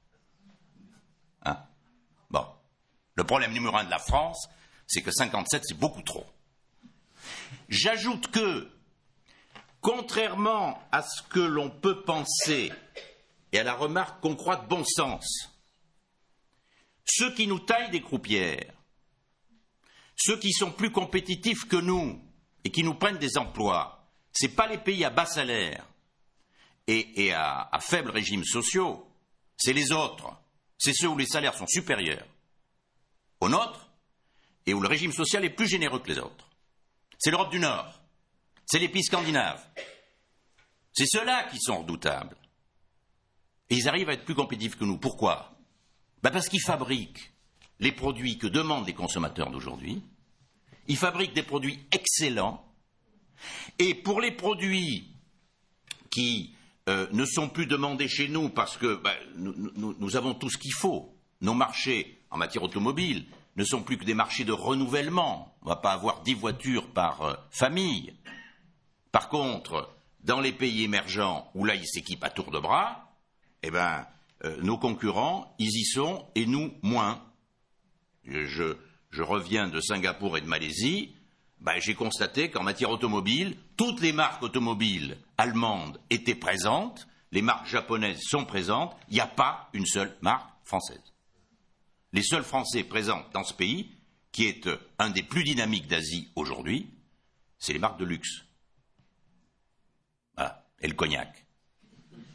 Le problème numéro 1 de la France, c'est que 57, c'est beaucoup trop. J'ajoute que, contrairement à ce que l'on peut penser, et à la remarque qu'on croit de bon sens, ceux qui nous taillent des croupières, ceux qui sont plus compétitifs que nous et qui nous prennent des emplois, ce n'est pas les pays à bas salaire et à faibles régimes sociaux, c'est les autres. C'est ceux où les salaires sont supérieurs aux nôtres et où le régime social est plus généreux que les autres. C'est l'Europe du Nord, c'est les pays scandinaves. C'est ceux-là qui sont redoutables. Et ils arrivent à être plus compétitifs que nous. Pourquoi ? Parce qu'ils fabriquent les produits que demandent les consommateurs d'aujourd'hui. Ils fabriquent des produits excellents. Et pour les produits qui ne sont plus demandés chez nous parce que nous avons tout ce qu'il faut, nos marchés en matière automobile ne sont plus que des marchés de renouvellement. On ne va pas avoir 10 voitures par famille. Par contre, dans les pays émergents où là ils s'équipent à tour de bras, nos concurrents, ils y sont et nous moins. Je reviens de Singapour et de Malaisie, j'ai constaté qu'en matière automobile, toutes les marques automobiles allemandes étaient présentes, les marques japonaises sont présentes, il n'y a pas une seule marque française. Les seuls Français présents dans ce pays, qui est un des plus dynamiques d'Asie aujourd'hui, c'est les marques de luxe. Voilà, et le cognac. Ok ?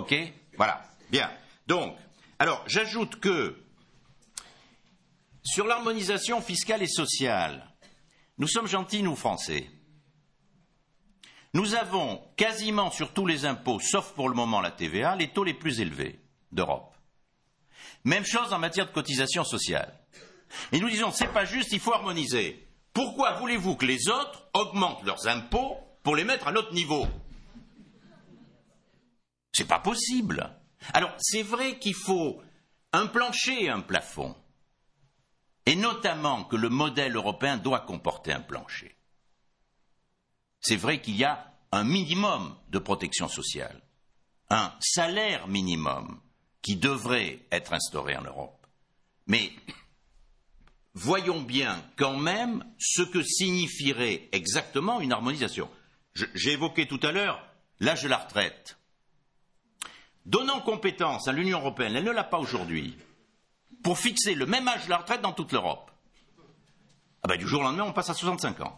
Voilà, bien. Donc, alors, j'ajoute que sur l'harmonisation fiscale et sociale, nous sommes gentils, nous, Français. Nous avons quasiment sur tous les impôts, sauf pour le moment la TVA, les taux les plus élevés d'Europe. Même chose en matière de cotisation sociale. Et nous disons, c'est pas juste, il faut harmoniser. Pourquoi voulez-vous que les autres augmentent leurs impôts pour les mettre à notre niveau ? C'est pas possible. Alors, c'est vrai qu'il faut un plancher et un plafond. Et notamment que le modèle européen doit comporter un plancher. C'est vrai qu'il y a un minimum de protection sociale, un salaire minimum qui devrait être instauré en Europe. Mais voyons bien quand même ce que signifierait exactement une harmonisation. J'ai évoqué tout à l'heure l'âge de la retraite. Donnant compétence à l'Union européenne, elle ne l'a pas aujourd'hui, pour fixer le même âge de la retraite dans toute l'Europe. Du jour au lendemain, on passe à 65 ans.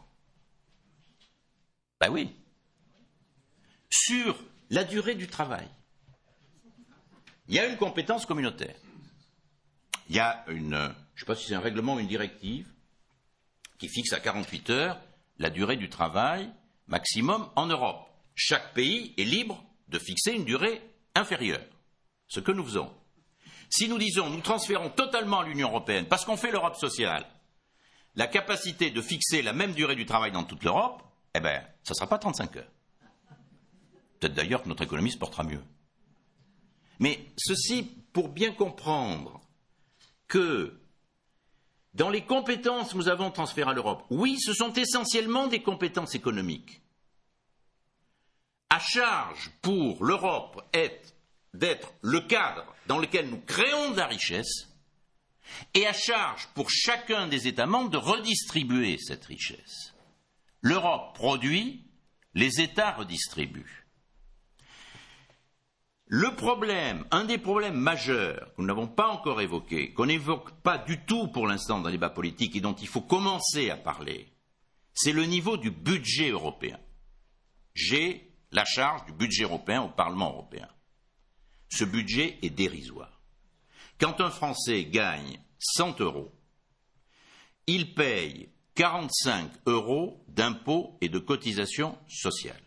Oui. Sur la durée du travail, il y a une compétence communautaire. Il y a je ne sais pas si c'est un règlement ou une directive, qui fixe à 48 heures la durée du travail maximum en Europe. Chaque pays est libre de fixer une durée inférieure. Ce que nous faisons. Si nous disons, nous transférons totalement à l'Union européenne, parce qu'on fait l'Europe sociale, la capacité de fixer la même durée du travail dans toute l'Europe, ça ne sera pas 35 heures. Peut-être d'ailleurs que notre économie se portera mieux. Mais ceci pour bien comprendre que dans les compétences que nous avons transférées à l'Europe, oui, ce sont essentiellement des compétences économiques. À charge pour l'Europe est d'être le cadre dans lequel nous créons de la richesse et à charge pour chacun des États membres de redistribuer cette richesse. L'Europe produit, les États redistribuent. Le problème, un des problèmes majeurs que nous n'avons pas encore évoqué, qu'on n'évoque pas du tout pour l'instant dans le débat politique et dont il faut commencer à parler, c'est le niveau du budget européen. J'ai la charge du budget européen au Parlement européen. Ce budget est dérisoire. Quand un Français gagne 100 €, il paye 45 € d'impôts et de cotisations sociales.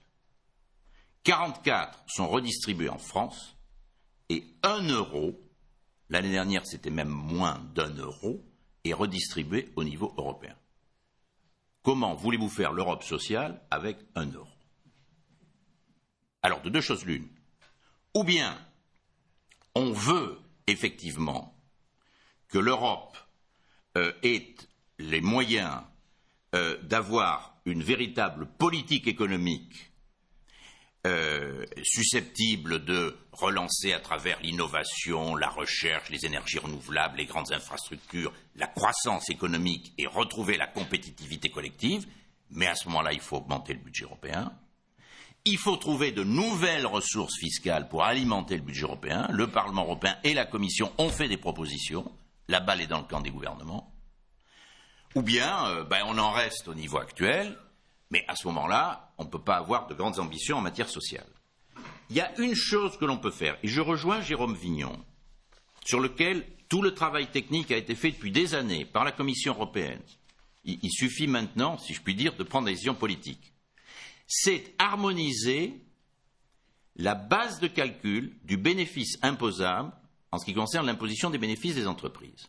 44 sont redistribués en France et 1 €, l'année dernière c'était même moins d'1 €, est redistribué au niveau européen. Comment voulez-vous faire l'Europe sociale avec 1 €? Alors, de deux choses l'une. Ou bien, on veut effectivement que l'Europe ait les moyens d'avoir une véritable politique économique susceptibles de relancer à travers l'innovation, la recherche, les énergies renouvelables, les grandes infrastructures, la croissance économique et retrouver la compétitivité collective. Mais à ce moment-là, il faut augmenter le budget européen. Il faut trouver de nouvelles ressources fiscales pour alimenter le budget européen. Le Parlement européen et la Commission ont fait des propositions. La balle est dans le camp des gouvernements. Ou bien, on en reste au niveau actuel, mais à ce moment-là, on ne peut pas avoir de grandes ambitions en matière sociale. Il y a une chose que l'on peut faire, et je rejoins Jérôme Vignon, sur lequel tout le travail technique a été fait depuis des années par la Commission européenne. Il suffit maintenant, si je puis dire, de prendre des décisions politiques. C'est harmoniser la base de calcul du bénéfice imposable en ce qui concerne l'imposition des bénéfices des entreprises.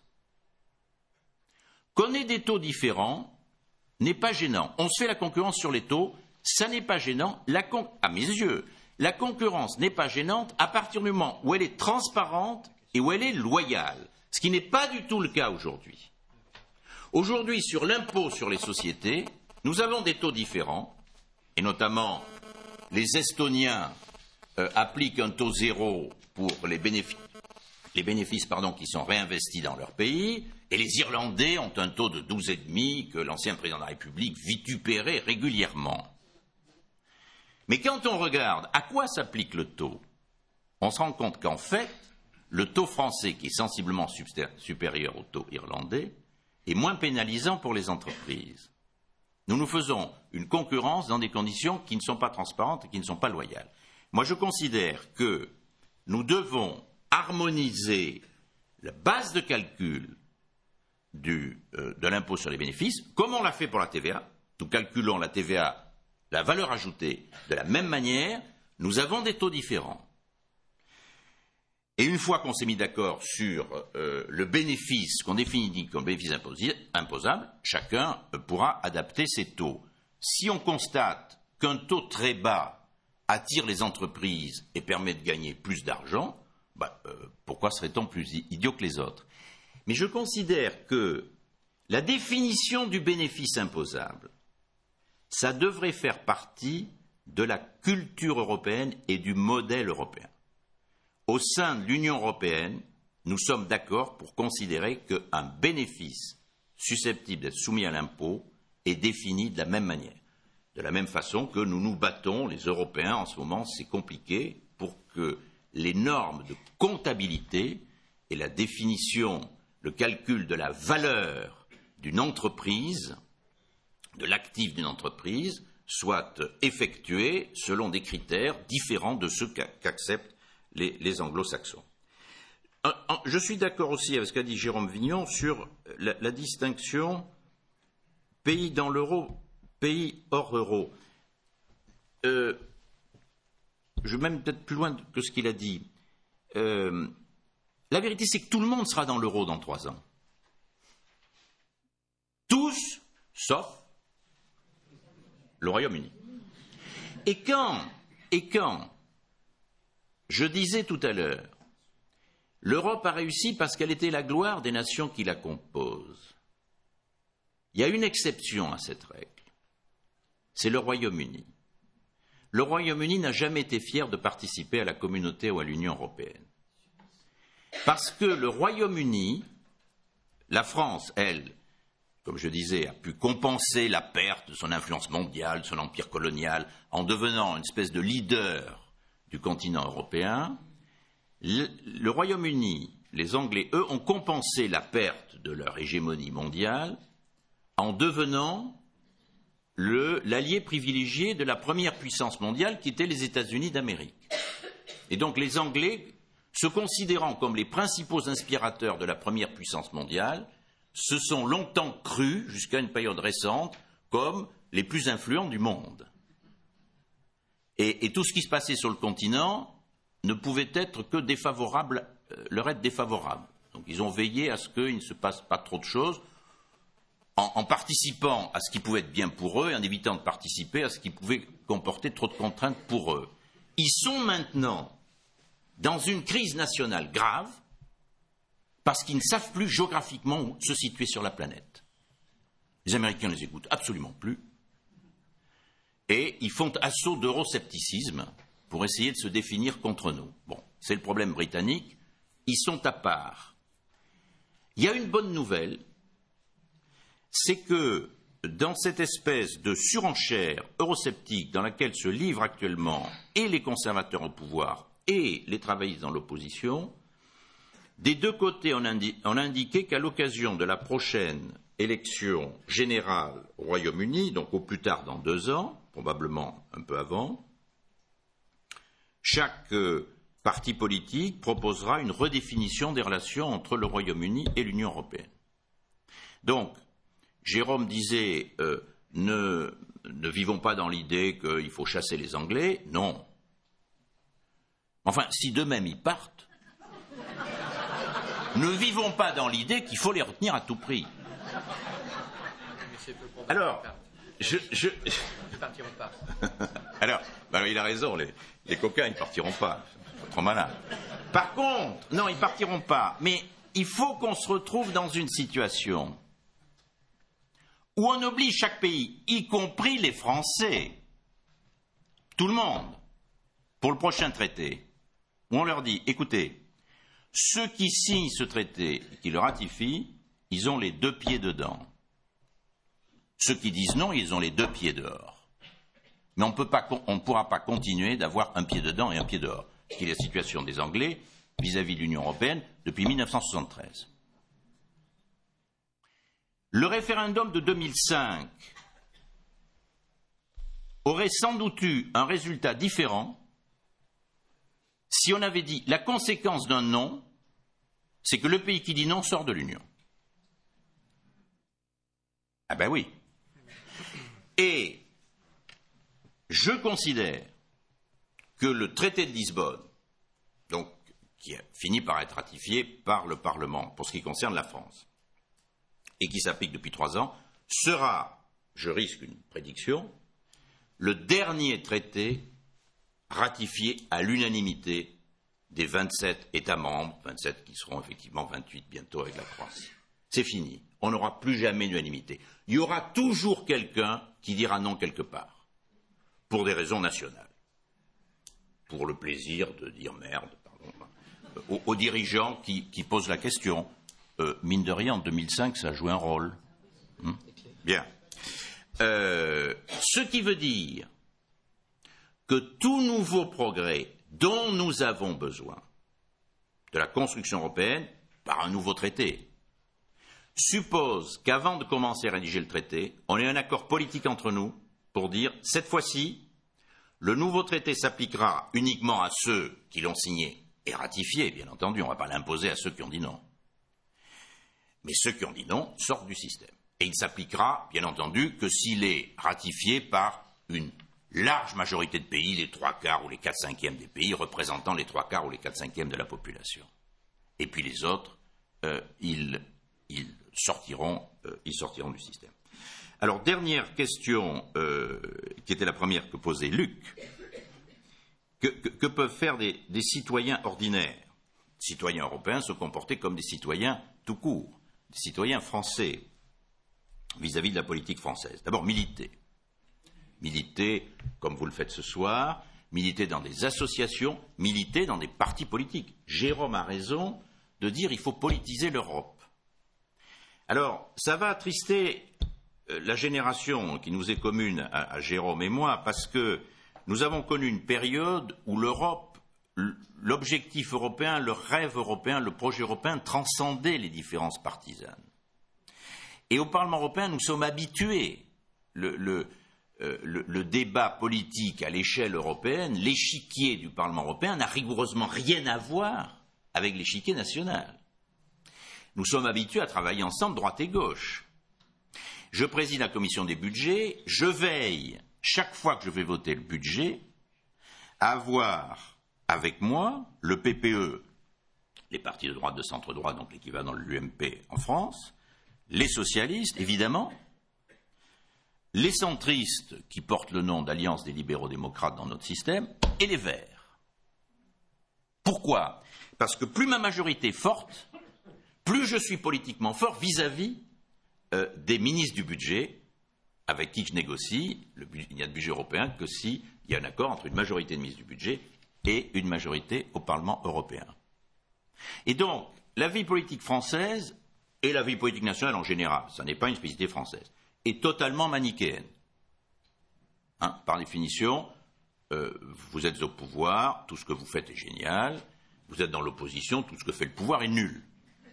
Qu'on ait des taux différents n'est pas gênant. On se fait la concurrence sur les taux, ça n'est pas gênant. À mes yeux, la concurrence n'est pas gênante à partir du moment où elle est transparente et où elle est loyale, ce qui n'est pas du tout le cas aujourd'hui. Aujourd'hui, sur l'impôt sur les sociétés, nous avons des taux différents, et notamment les Estoniens appliquent un taux zéro pour les bénéfices qui sont réinvestis dans leur pays, et les Irlandais ont un taux de 12,5 que l'ancien président de la République vitupérait régulièrement. Mais quand on regarde à quoi s'applique le taux, on se rend compte qu'en fait, le taux français, qui est sensiblement supérieur au taux irlandais, est moins pénalisant pour les entreprises. Nous faisons une concurrence dans des conditions qui ne sont pas transparentes et qui ne sont pas loyales. Moi, je considère que nous devons harmoniser la base de calcul de l'impôt sur les bénéfices, comme on l'a fait pour la TVA. Nous calculons la TVA, la valeur ajoutée, de la même manière. Nous avons des taux différents. Et une fois qu'on s'est mis d'accord sur le bénéfice qu'on définit comme bénéfice imposable, chacun pourra adapter ses taux. Si on constate qu'un taux très bas attire les entreprises et permet de gagner plus d'argent, pourquoi serait-on plus idiot que les autres? Mais je considère que la définition du bénéfice imposable, ça devrait faire partie de la culture européenne et du modèle européen. Au sein de l'Union européenne, nous sommes d'accord pour considérer qu'un bénéfice susceptible d'être soumis à l'impôt est défini de la même manière. De la même façon que nous nous battons, les Européens, en ce moment, c'est compliqué, pour que les normes de comptabilité et la définition, le calcul de la valeur d'une entreprise, de l'actif d'une entreprise, soient effectués selon des critères différents de ceux qu'acceptent les anglo-saxons. Je suis d'accord aussi avec ce qu'a dit Jérôme Vignon sur la distinction pays dans l'euro, pays hors euro. Je vais même peut-être plus loin que ce qu'il a dit. La vérité, c'est que tout le monde sera dans l'euro dans 3 ans. Tous, sauf le Royaume-Uni. Et quand je disais tout à l'heure, l'Europe a réussi parce qu'elle était la gloire des nations qui la composent. Il y a une exception à cette règle, c'est le Royaume-Uni. Le Royaume-Uni n'a jamais été fier de participer à la communauté ou à l'Union européenne. Parce que le Royaume-Uni, la France, elle, comme je disais, a pu compenser la perte de son influence mondiale, de son empire colonial, en devenant une espèce de leader du continent européen. Le Royaume-Uni, les Anglais, eux, ont compensé la perte de leur hégémonie mondiale en devenant l'allié privilégié de la première puissance mondiale qui était les États-Unis d'Amérique. Et donc les Anglais, se considérant comme les principaux inspirateurs de la première puissance mondiale, se sont longtemps crus, jusqu'à une période récente, comme les plus influents du monde. Et tout ce qui se passait sur le continent ne pouvait être que défavorable, leur être défavorable. Donc ils ont veillé à ce qu'il ne se passe pas trop de choses, en participant à ce qui pouvait être bien pour eux et en évitant de participer à ce qui pouvait comporter trop de contraintes pour eux. Ils sont maintenant dans une crise nationale grave parce qu'ils ne savent plus géographiquement où se situer sur la planète. Les Américains ne les écoutent absolument plus et ils font assaut d'euroscepticisme pour essayer de se définir contre nous. Bon, c'est le problème britannique. Ils sont à part. Il y a une bonne nouvelle, c'est que dans cette espèce de surenchère eurosceptique dans laquelle se livrent actuellement et les conservateurs au pouvoir et les travaillistes dans l'opposition, des deux côtés, on a indiqué qu'à l'occasion de la prochaine élection générale au Royaume-Uni, donc au plus tard dans 2 ans, probablement un peu avant, chaque parti politique proposera une redéfinition des relations entre le Royaume-Uni et l'Union européenne. Donc, Jérôme disait ne vivons pas dans l'idée qu'il faut chasser les Anglais. Non. Enfin, si d'eux-mêmes ils partent, ne vivons pas dans l'idée qu'il faut les retenir à tout prix. Alors, Ils partiront pas. Alors, il a raison, les coquins, ils partiront pas. C'est trop malin. Par contre, non, ils partiront pas. Mais il faut qu'on se retrouve dans une situation où on oblige chaque pays, y compris les Français, tout le monde, pour le prochain traité, où on leur dit, écoutez, ceux qui signent ce traité, qui le ratifient, ils ont les 2 pieds dedans. Ceux qui disent non, ils ont les 2 pieds dehors. Mais on ne pourra pas continuer d'avoir un pied dedans et un pied dehors, ce qui est la situation des Anglais vis-à-vis de l'Union européenne depuis 1973. Le référendum de 2005 aurait sans doute eu un résultat différent si on avait dit la conséquence d'un non, c'est que le pays qui dit non sort de l'Union. Ah ben oui. Et je considère que le traité de Lisbonne, donc, qui a fini par être ratifié par le Parlement pour ce qui concerne la France, et qui s'applique depuis 3 ans, sera, je risque une prédiction, le dernier traité ratifié à l'unanimité des 27 États membres, 27 qui seront effectivement 28 bientôt avec la Croatie. C'est fini. On n'aura plus jamais d'unanimité. Il y aura toujours quelqu'un qui dira non quelque part, pour des raisons nationales, pour le plaisir de dire merde, pardon, aux dirigeants qui posent la question. Mine de rien, en 2005, ça a joué un rôle. Bien. Ce qui veut dire que tout nouveau progrès dont nous avons besoin de la construction européenne par un nouveau traité suppose qu'avant de commencer à rédiger le traité, on ait un accord politique entre nous pour dire cette fois-ci, le nouveau traité s'appliquera uniquement à ceux qui l'ont signé et ratifié, bien entendu, on ne va pas l'imposer à ceux qui ont dit non. Mais ceux qui ont dit non sortent du système. Et il ne s'appliquera, bien entendu, que s'il est ratifié par une large majorité de pays, les 3/4 ou les 4/5 des pays, représentant les 3/4 ou les 4/5 de la population. Et puis les autres, ils sortiront du système. Alors, dernière question, qui était la première que posait Luc. Que peuvent faire des citoyens ordinaires? Citoyens européens se comporter comme des citoyens tout court. Des citoyens français vis-à-vis de la politique française. D'abord, militer. Militer, comme vous le faites ce soir, militer dans des associations, militer dans des partis politiques. Jérôme a raison de dire qu'il faut politiser l'Europe. Alors, ça va attrister la génération qui nous est commune à Jérôme et moi, parce que nous avons connu une période où l'Europe, l'objectif européen, le rêve européen, le projet européen transcendait les différences partisanes. Et au Parlement européen, nous sommes habitués. Le débat politique à l'échelle européenne, l'échiquier du Parlement européen n'a rigoureusement rien à voir avec l'échiquier national. Nous sommes habitués à travailler ensemble, droite et gauche. Je préside la commission des budgets, je veille, chaque fois que je vais voter le budget, à avoir avec moi le PPE, les partis de droite, de centre-droit, donc l'équivalent de l'UMP en France, les socialistes, évidemment, les centristes qui portent le nom d'Alliance des libéraux-démocrates dans notre système, et les Verts. Pourquoi? Parce que plus ma majorité est forte, plus je suis politiquement fort vis-à-vis des ministres du budget avec qui je négocie, il n'y a de budget européen que s'il y a un accord entre une majorité de mise du budget et une majorité au Parlement européen. Et donc, la vie politique française et la vie politique nationale en général, ça n'est pas une spécificité française, est totalement manichéenne. Par définition, vous êtes au pouvoir, tout ce que vous faites est génial, vous êtes dans l'opposition, tout ce que fait le pouvoir est nul.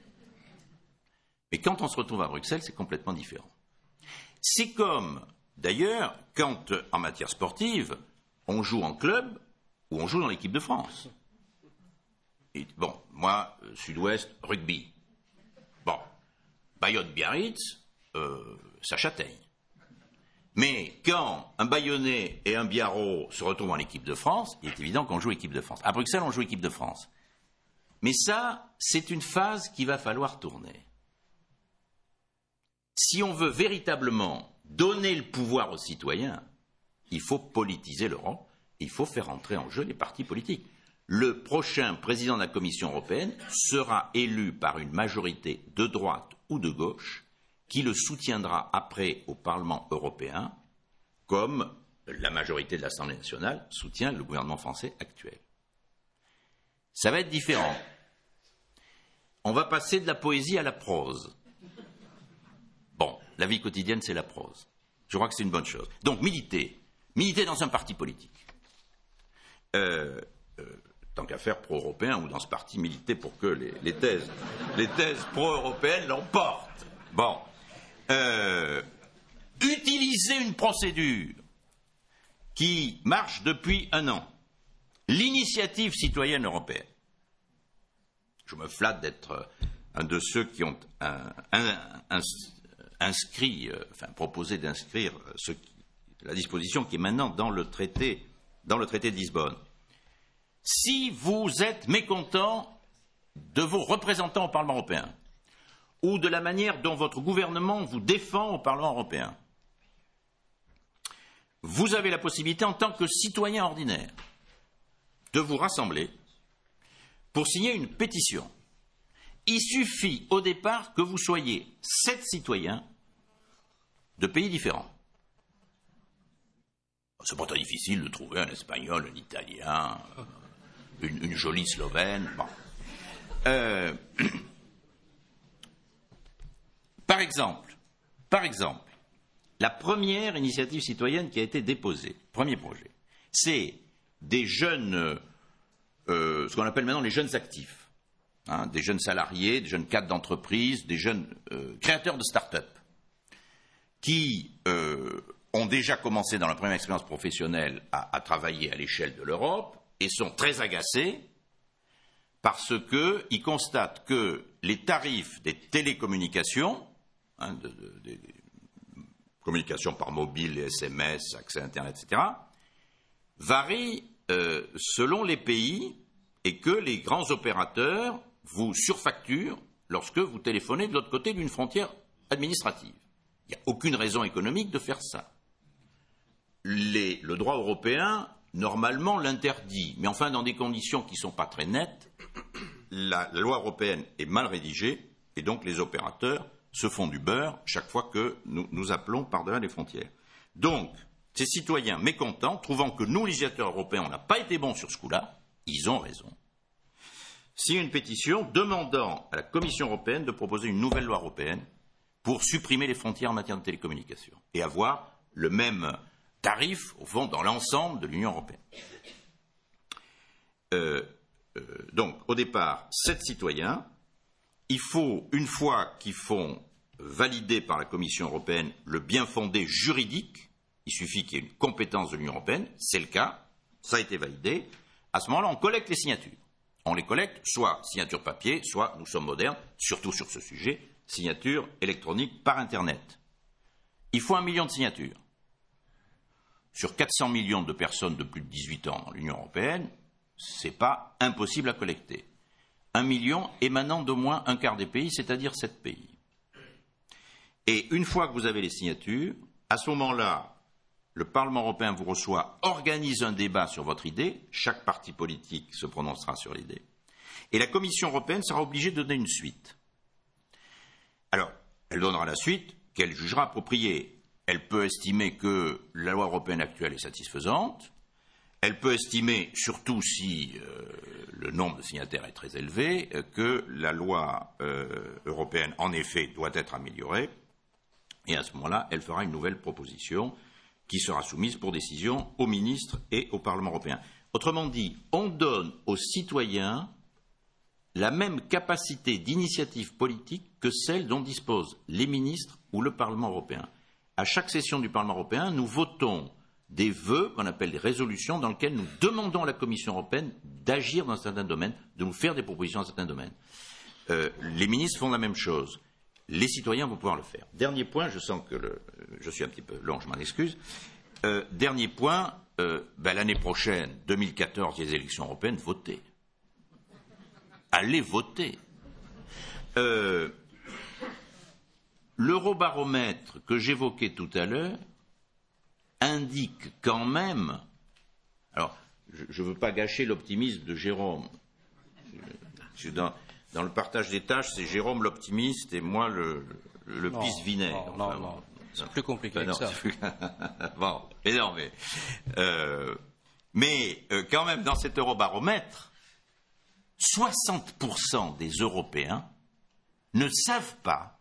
Mais quand on se retrouve à Bruxelles, c'est complètement différent. C'est comme, d'ailleurs, quand, en matière sportive, on joue en club ou on joue dans l'équipe de France. Et, bon, moi, Sud-Ouest, rugby. Bon, Bayonne-Biarritz, ça châtaigne. Mais quand un Bayonnais et un Biarrot se retrouvent en équipe de France, il est évident qu'on joue équipe de France. À Bruxelles, on joue équipe de France. Mais ça, c'est une phase qu'il va falloir tourner. Si on veut véritablement donner le pouvoir aux citoyens, il faut politiser l'Europe, il faut faire entrer en jeu les partis politiques. Le prochain président de la Commission européenne sera élu par une majorité de droite ou de gauche qui le soutiendra après au Parlement européen, comme la majorité de l'Assemblée nationale soutient le gouvernement français actuel. Ça va être différent. On va passer de la poésie à la prose. Bon, la vie quotidienne, c'est la prose. Je crois que c'est une bonne chose. Donc, militer dans un parti politique. Tant qu'à faire pro-européen ou dans ce parti, militer pour que les thèses pro-européennes l'emportent. Bon. Utiliser une procédure qui marche depuis 1 an. L'initiative citoyenne européenne. Je me flatte d'être un de ceux qui ont proposé d'inscrire la disposition qui est maintenant dans le traité de Lisbonne. Si vous êtes mécontent de vos représentants au Parlement européen, ou de la manière dont votre gouvernement vous défend au Parlement européen, vous avez la possibilité, en tant que citoyen ordinaire, de vous rassembler pour signer une pétition. Il suffit au départ que vous soyez 7 citoyens de pays différents. C'est pas très difficile de trouver un Espagnol, un Italien, une jolie Slovène. Bon. Par exemple, la première initiative citoyenne qui a été déposée, premier projet, c'est des jeunes, ce qu'on appelle maintenant les jeunes actifs, des jeunes salariés, des jeunes cadres d'entreprise, des jeunes créateurs de start-up, qui ont déjà commencé dans leur première expérience professionnelle à travailler à l'échelle de l'Europe et sont très agacés parce qu'ils constatent que les tarifs des télécommunications, des communications par mobile, SMS, accès à Internet, etc., varient selon les pays et que les grands opérateurs vous surfacturent lorsque vous téléphonez de l'autre côté d'une frontière administrative. Il n'y a aucune raison économique de faire ça. Le droit européen, normalement, l'interdit, mais enfin dans des conditions qui ne sont pas très nettes. La loi européenne est mal rédigée et donc les opérateurs se font du beurre chaque fois que nous appelons par-delà les frontières. Donc, ces citoyens mécontents, trouvant que nous, législateurs européens, on n'a pas été bons sur ce coup-là, ils ont raison. Signent une pétition demandant à la Commission européenne de proposer une nouvelle loi européenne pour supprimer les frontières en matière de télécommunications et avoir le même tarif, au fond, dans l'ensemble de l'Union européenne. Donc, au départ, 7 citoyens. Il faut, une fois qu'ils font valider par la Commission européenne le bien-fondé juridique, il suffit qu'il y ait une compétence de l'Union européenne, c'est le cas, ça a été validé. À ce moment-là, on collecte les signatures. On les collecte, soit signature papier, soit, nous sommes modernes, surtout sur ce sujet, signature électronique par Internet. Il faut 1 million de signatures. Sur 400 millions de personnes de plus de 18 ans dans l'Union européenne, ce n'est pas impossible à collecter. 1 million émanant d'au moins un quart des pays, c'est-à-dire 7 pays. Et une fois que vous avez les signatures, à ce moment-là, le Parlement européen vous reçoit, organise un débat sur votre idée, chaque parti politique se prononcera sur l'idée, et la Commission européenne sera obligée de donner une suite. Alors, elle donnera la suite qu'elle jugera appropriée. elle peut estimer que la loi européenne actuelle est satisfaisante. Elle peut estimer, surtout si le nombre de signataires est très élevé, que la loi européenne, en effet, doit être améliorée. Et à ce moment-là, elle fera une nouvelle proposition qui sera soumise pour décision aux ministres et au Parlement européen. Autrement dit, on donne aux citoyens la même capacité d'initiative politique que celle dont disposent les ministres ou le Parlement européen. À chaque session du Parlement européen, nous votons des vœux qu'on appelle des résolutions dans lesquelles nous demandons à la Commission européenne d'agir dans certains domaines, de nous faire des propositions dans certains domaines. Les ministres font la même chose. Les citoyens vont pouvoir le faire. Dernier point, je sens que je suis un petit peu long, je m'en excuse. Dernier point, l'année prochaine, 2014, les élections européennes, votez. Allez voter. L'eurobaromètre que j'évoquais tout à l'heure indique quand même. Alors, je ne veux pas gâcher l'optimisme de Jérôme. Dans le partage des tâches, c'est Jérôme l'optimiste et moi le pisse-vinaigre. Non. C'est plus compliqué que ça. Bon, mais quand même, dans cet eurobaromètre, 60% des Européens ne savent pas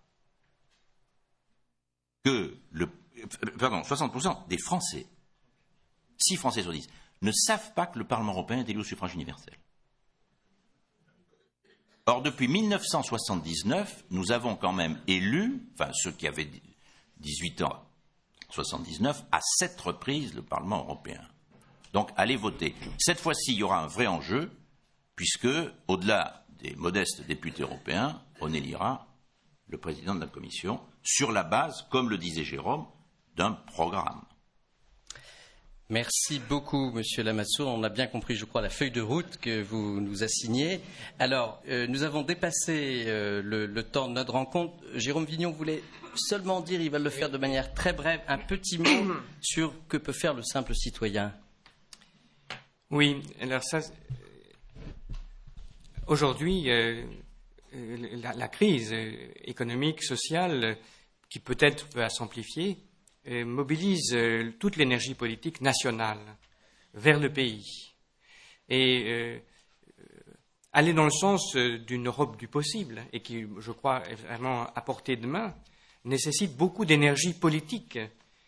que 60% des Français, 6 Français sur 10, ne savent pas que le Parlement européen est élu au suffrage universel. Or, depuis 1979, nous avons quand même élu, ceux qui avaient 18 ans, 79, à 7 reprises le Parlement européen. Donc, allez voter. Cette fois-ci, il y aura un vrai enjeu, puisque, au-delà des modestes députés européens, on élira le président de la Commission sur la base, comme le disait Jérôme, d'un programme. Merci beaucoup, Monsieur Lamassoure. On a bien compris, je crois, la feuille de route que vous nous assignez. Alors, nous avons dépassé le temps de notre rencontre. Jérôme Vignon voulait seulement dire, il va le faire de manière très brève, un petit mot sur que peut faire le simple citoyen. Oui, alors ça, aujourd'hui, la crise économique, sociale, qui peut-être va s'amplifier, mobilise toute l'énergie politique nationale vers le pays. Et aller dans le sens d'une Europe du possible, et qui, je crois, est vraiment à portée de main, nécessite beaucoup d'énergie politique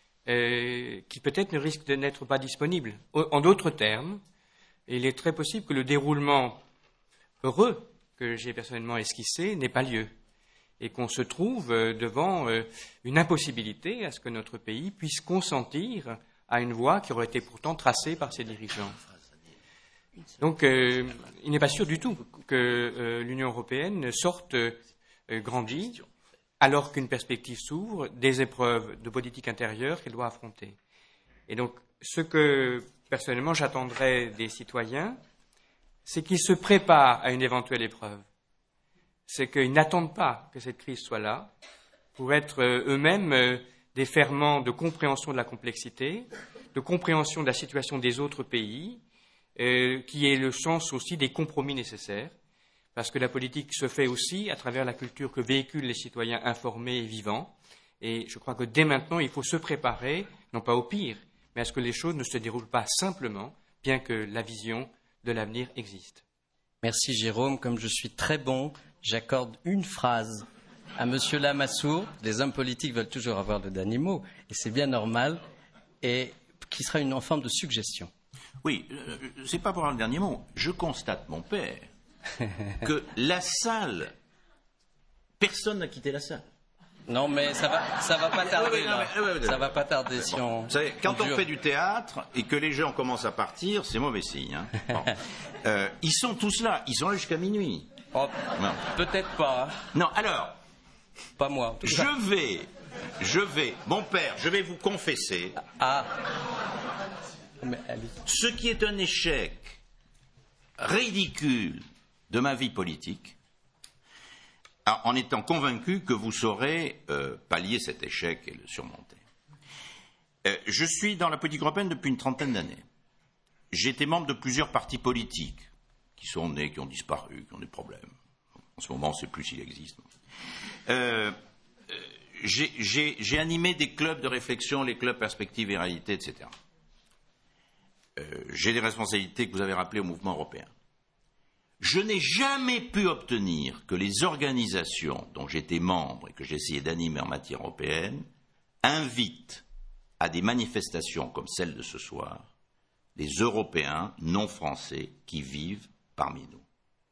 qui peut-être ne risque de n'être pas disponible. En d'autres termes, il est très possible que le déroulement heureux que j'ai personnellement esquissé n'ait pas lieu et qu'on se trouve devant une impossibilité à ce que notre pays puisse consentir à une voie qui aurait été pourtant tracée par ses dirigeants. Donc, il n'est pas sûr du tout que l'Union européenne sorte grandie alors qu'une perspective s'ouvre des épreuves de politique intérieure qu'elle doit affronter. Et donc, ce que, personnellement, j'attendrais des citoyens, c'est qu'ils se préparent à une éventuelle épreuve. C'est qu'ils n'attendent pas que cette crise soit là pour être eux-mêmes des ferments de compréhension de la complexité, de compréhension de la situation des autres pays, qui est le sens aussi des compromis nécessaires, parce que la politique se fait aussi à travers la culture que véhiculent les citoyens informés et vivants. Et je crois que dès maintenant, il faut se préparer, non pas au pire, mais à ce que les choses ne se déroulent pas simplement, bien que la vision de l'avenir existe. Merci Jérôme. Comme je suis très bon, j'accorde une phrase à Monsieur Lamassoure. Les hommes politiques veulent toujours avoir le dernier mot, et c'est bien normal, et qui sera une forme de suggestion. Oui, c'est pas pour avoir le dernier mot. Je constate, mon père, que la salle, personne n'a quitté la salle. Non, mais ça va pas tarder là. Ça va pas tarder si on. Vous savez, quand on fait du théâtre et que les gens commencent à partir, c'est mauvais signe. Hein. Bon. Ils sont tous là. Ils sont là jusqu'à minuit. Oh, peut-être pas. Hein. Non, alors. Pas moi. Je vais, mon père, je vais vous confesser. Ah. Ce qui est un échec ridicule de ma vie politique, en étant convaincu que vous saurez pallier cet échec et le surmonter. Je suis dans la politique européenne depuis une trentaine d'années. J'ai été membre de plusieurs partis politiques qui sont nés, qui ont disparu, qui ont des problèmes. En ce moment, on ne sait plus s'il existe. j'ai animé des clubs de réflexion, les clubs Perspectives et Réalité, etc. J'ai des responsabilités que vous avez rappelées au mouvement européen. Je n'ai jamais pu obtenir que les organisations dont j'étais membre et que j'ai essayé d'animer en matière européenne invitent à des manifestations comme celle de ce soir les Européens non français qui vivent parmi nous.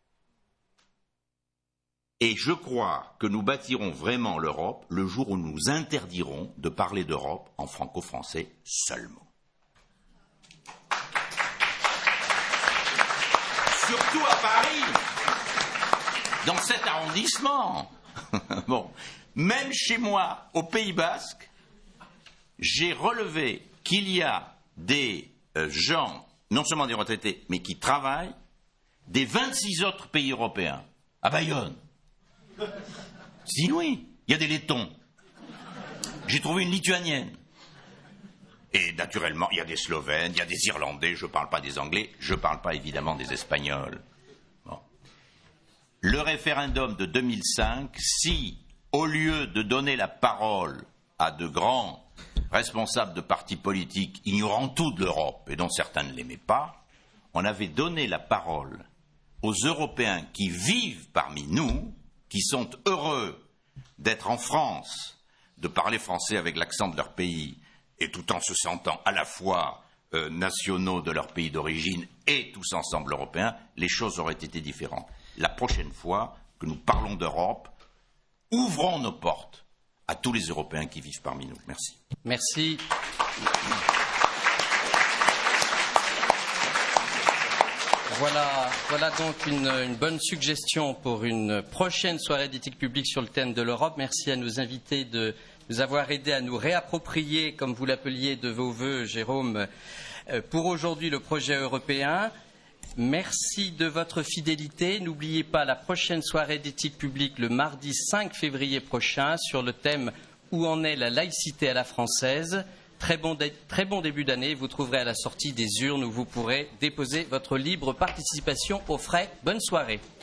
Et je crois que nous bâtirons vraiment l'Europe le jour où nous interdirons de parler d'Europe en franco-français seulement. Surtout à Paris, dans cet arrondissement. Bon, même chez moi, au Pays Basque, j'ai relevé qu'il y a des gens, non seulement des retraités, mais qui travaillent, des 26 autres pays européens, à Bayonne. Si oui, il y a des Lettons. J'ai trouvé une Lituanienne. Et naturellement, il y a des Slovènes, il y a des Irlandais, je ne parle pas des Anglais, je ne parle pas évidemment des Espagnols. Bon. Le référendum de 2005, si, au lieu de donner la parole à de grands responsables de partis politiques ignorant tout de l'Europe et dont certains ne l'aimaient pas, on avait donné la parole aux Européens qui vivent parmi nous, qui sont heureux d'être en France, de parler français avec l'accent de leur pays, et tout en se sentant à la fois nationaux de leur pays d'origine et tous ensemble européens, les choses auraient été différentes. La prochaine fois que nous parlons d'Europe, ouvrons nos portes à tous les Européens qui vivent parmi nous. Merci. Merci. Voilà donc une bonne suggestion pour une prochaine soirée d'éthique publique sur le thème de l'Europe. Merci à nos invités de nous avoir aidés à nous réapproprier, comme vous l'appeliez de vos vœux, Jérôme, pour aujourd'hui le projet européen. Merci de votre fidélité. N'oubliez pas la prochaine soirée d'éthique publique le mardi 5 février prochain sur le thème « Où en est la laïcité à la française ?» Très bon début d'année. Vous trouverez à la sortie des urnes où vous pourrez déposer votre libre participation aux frais. Bonne soirée.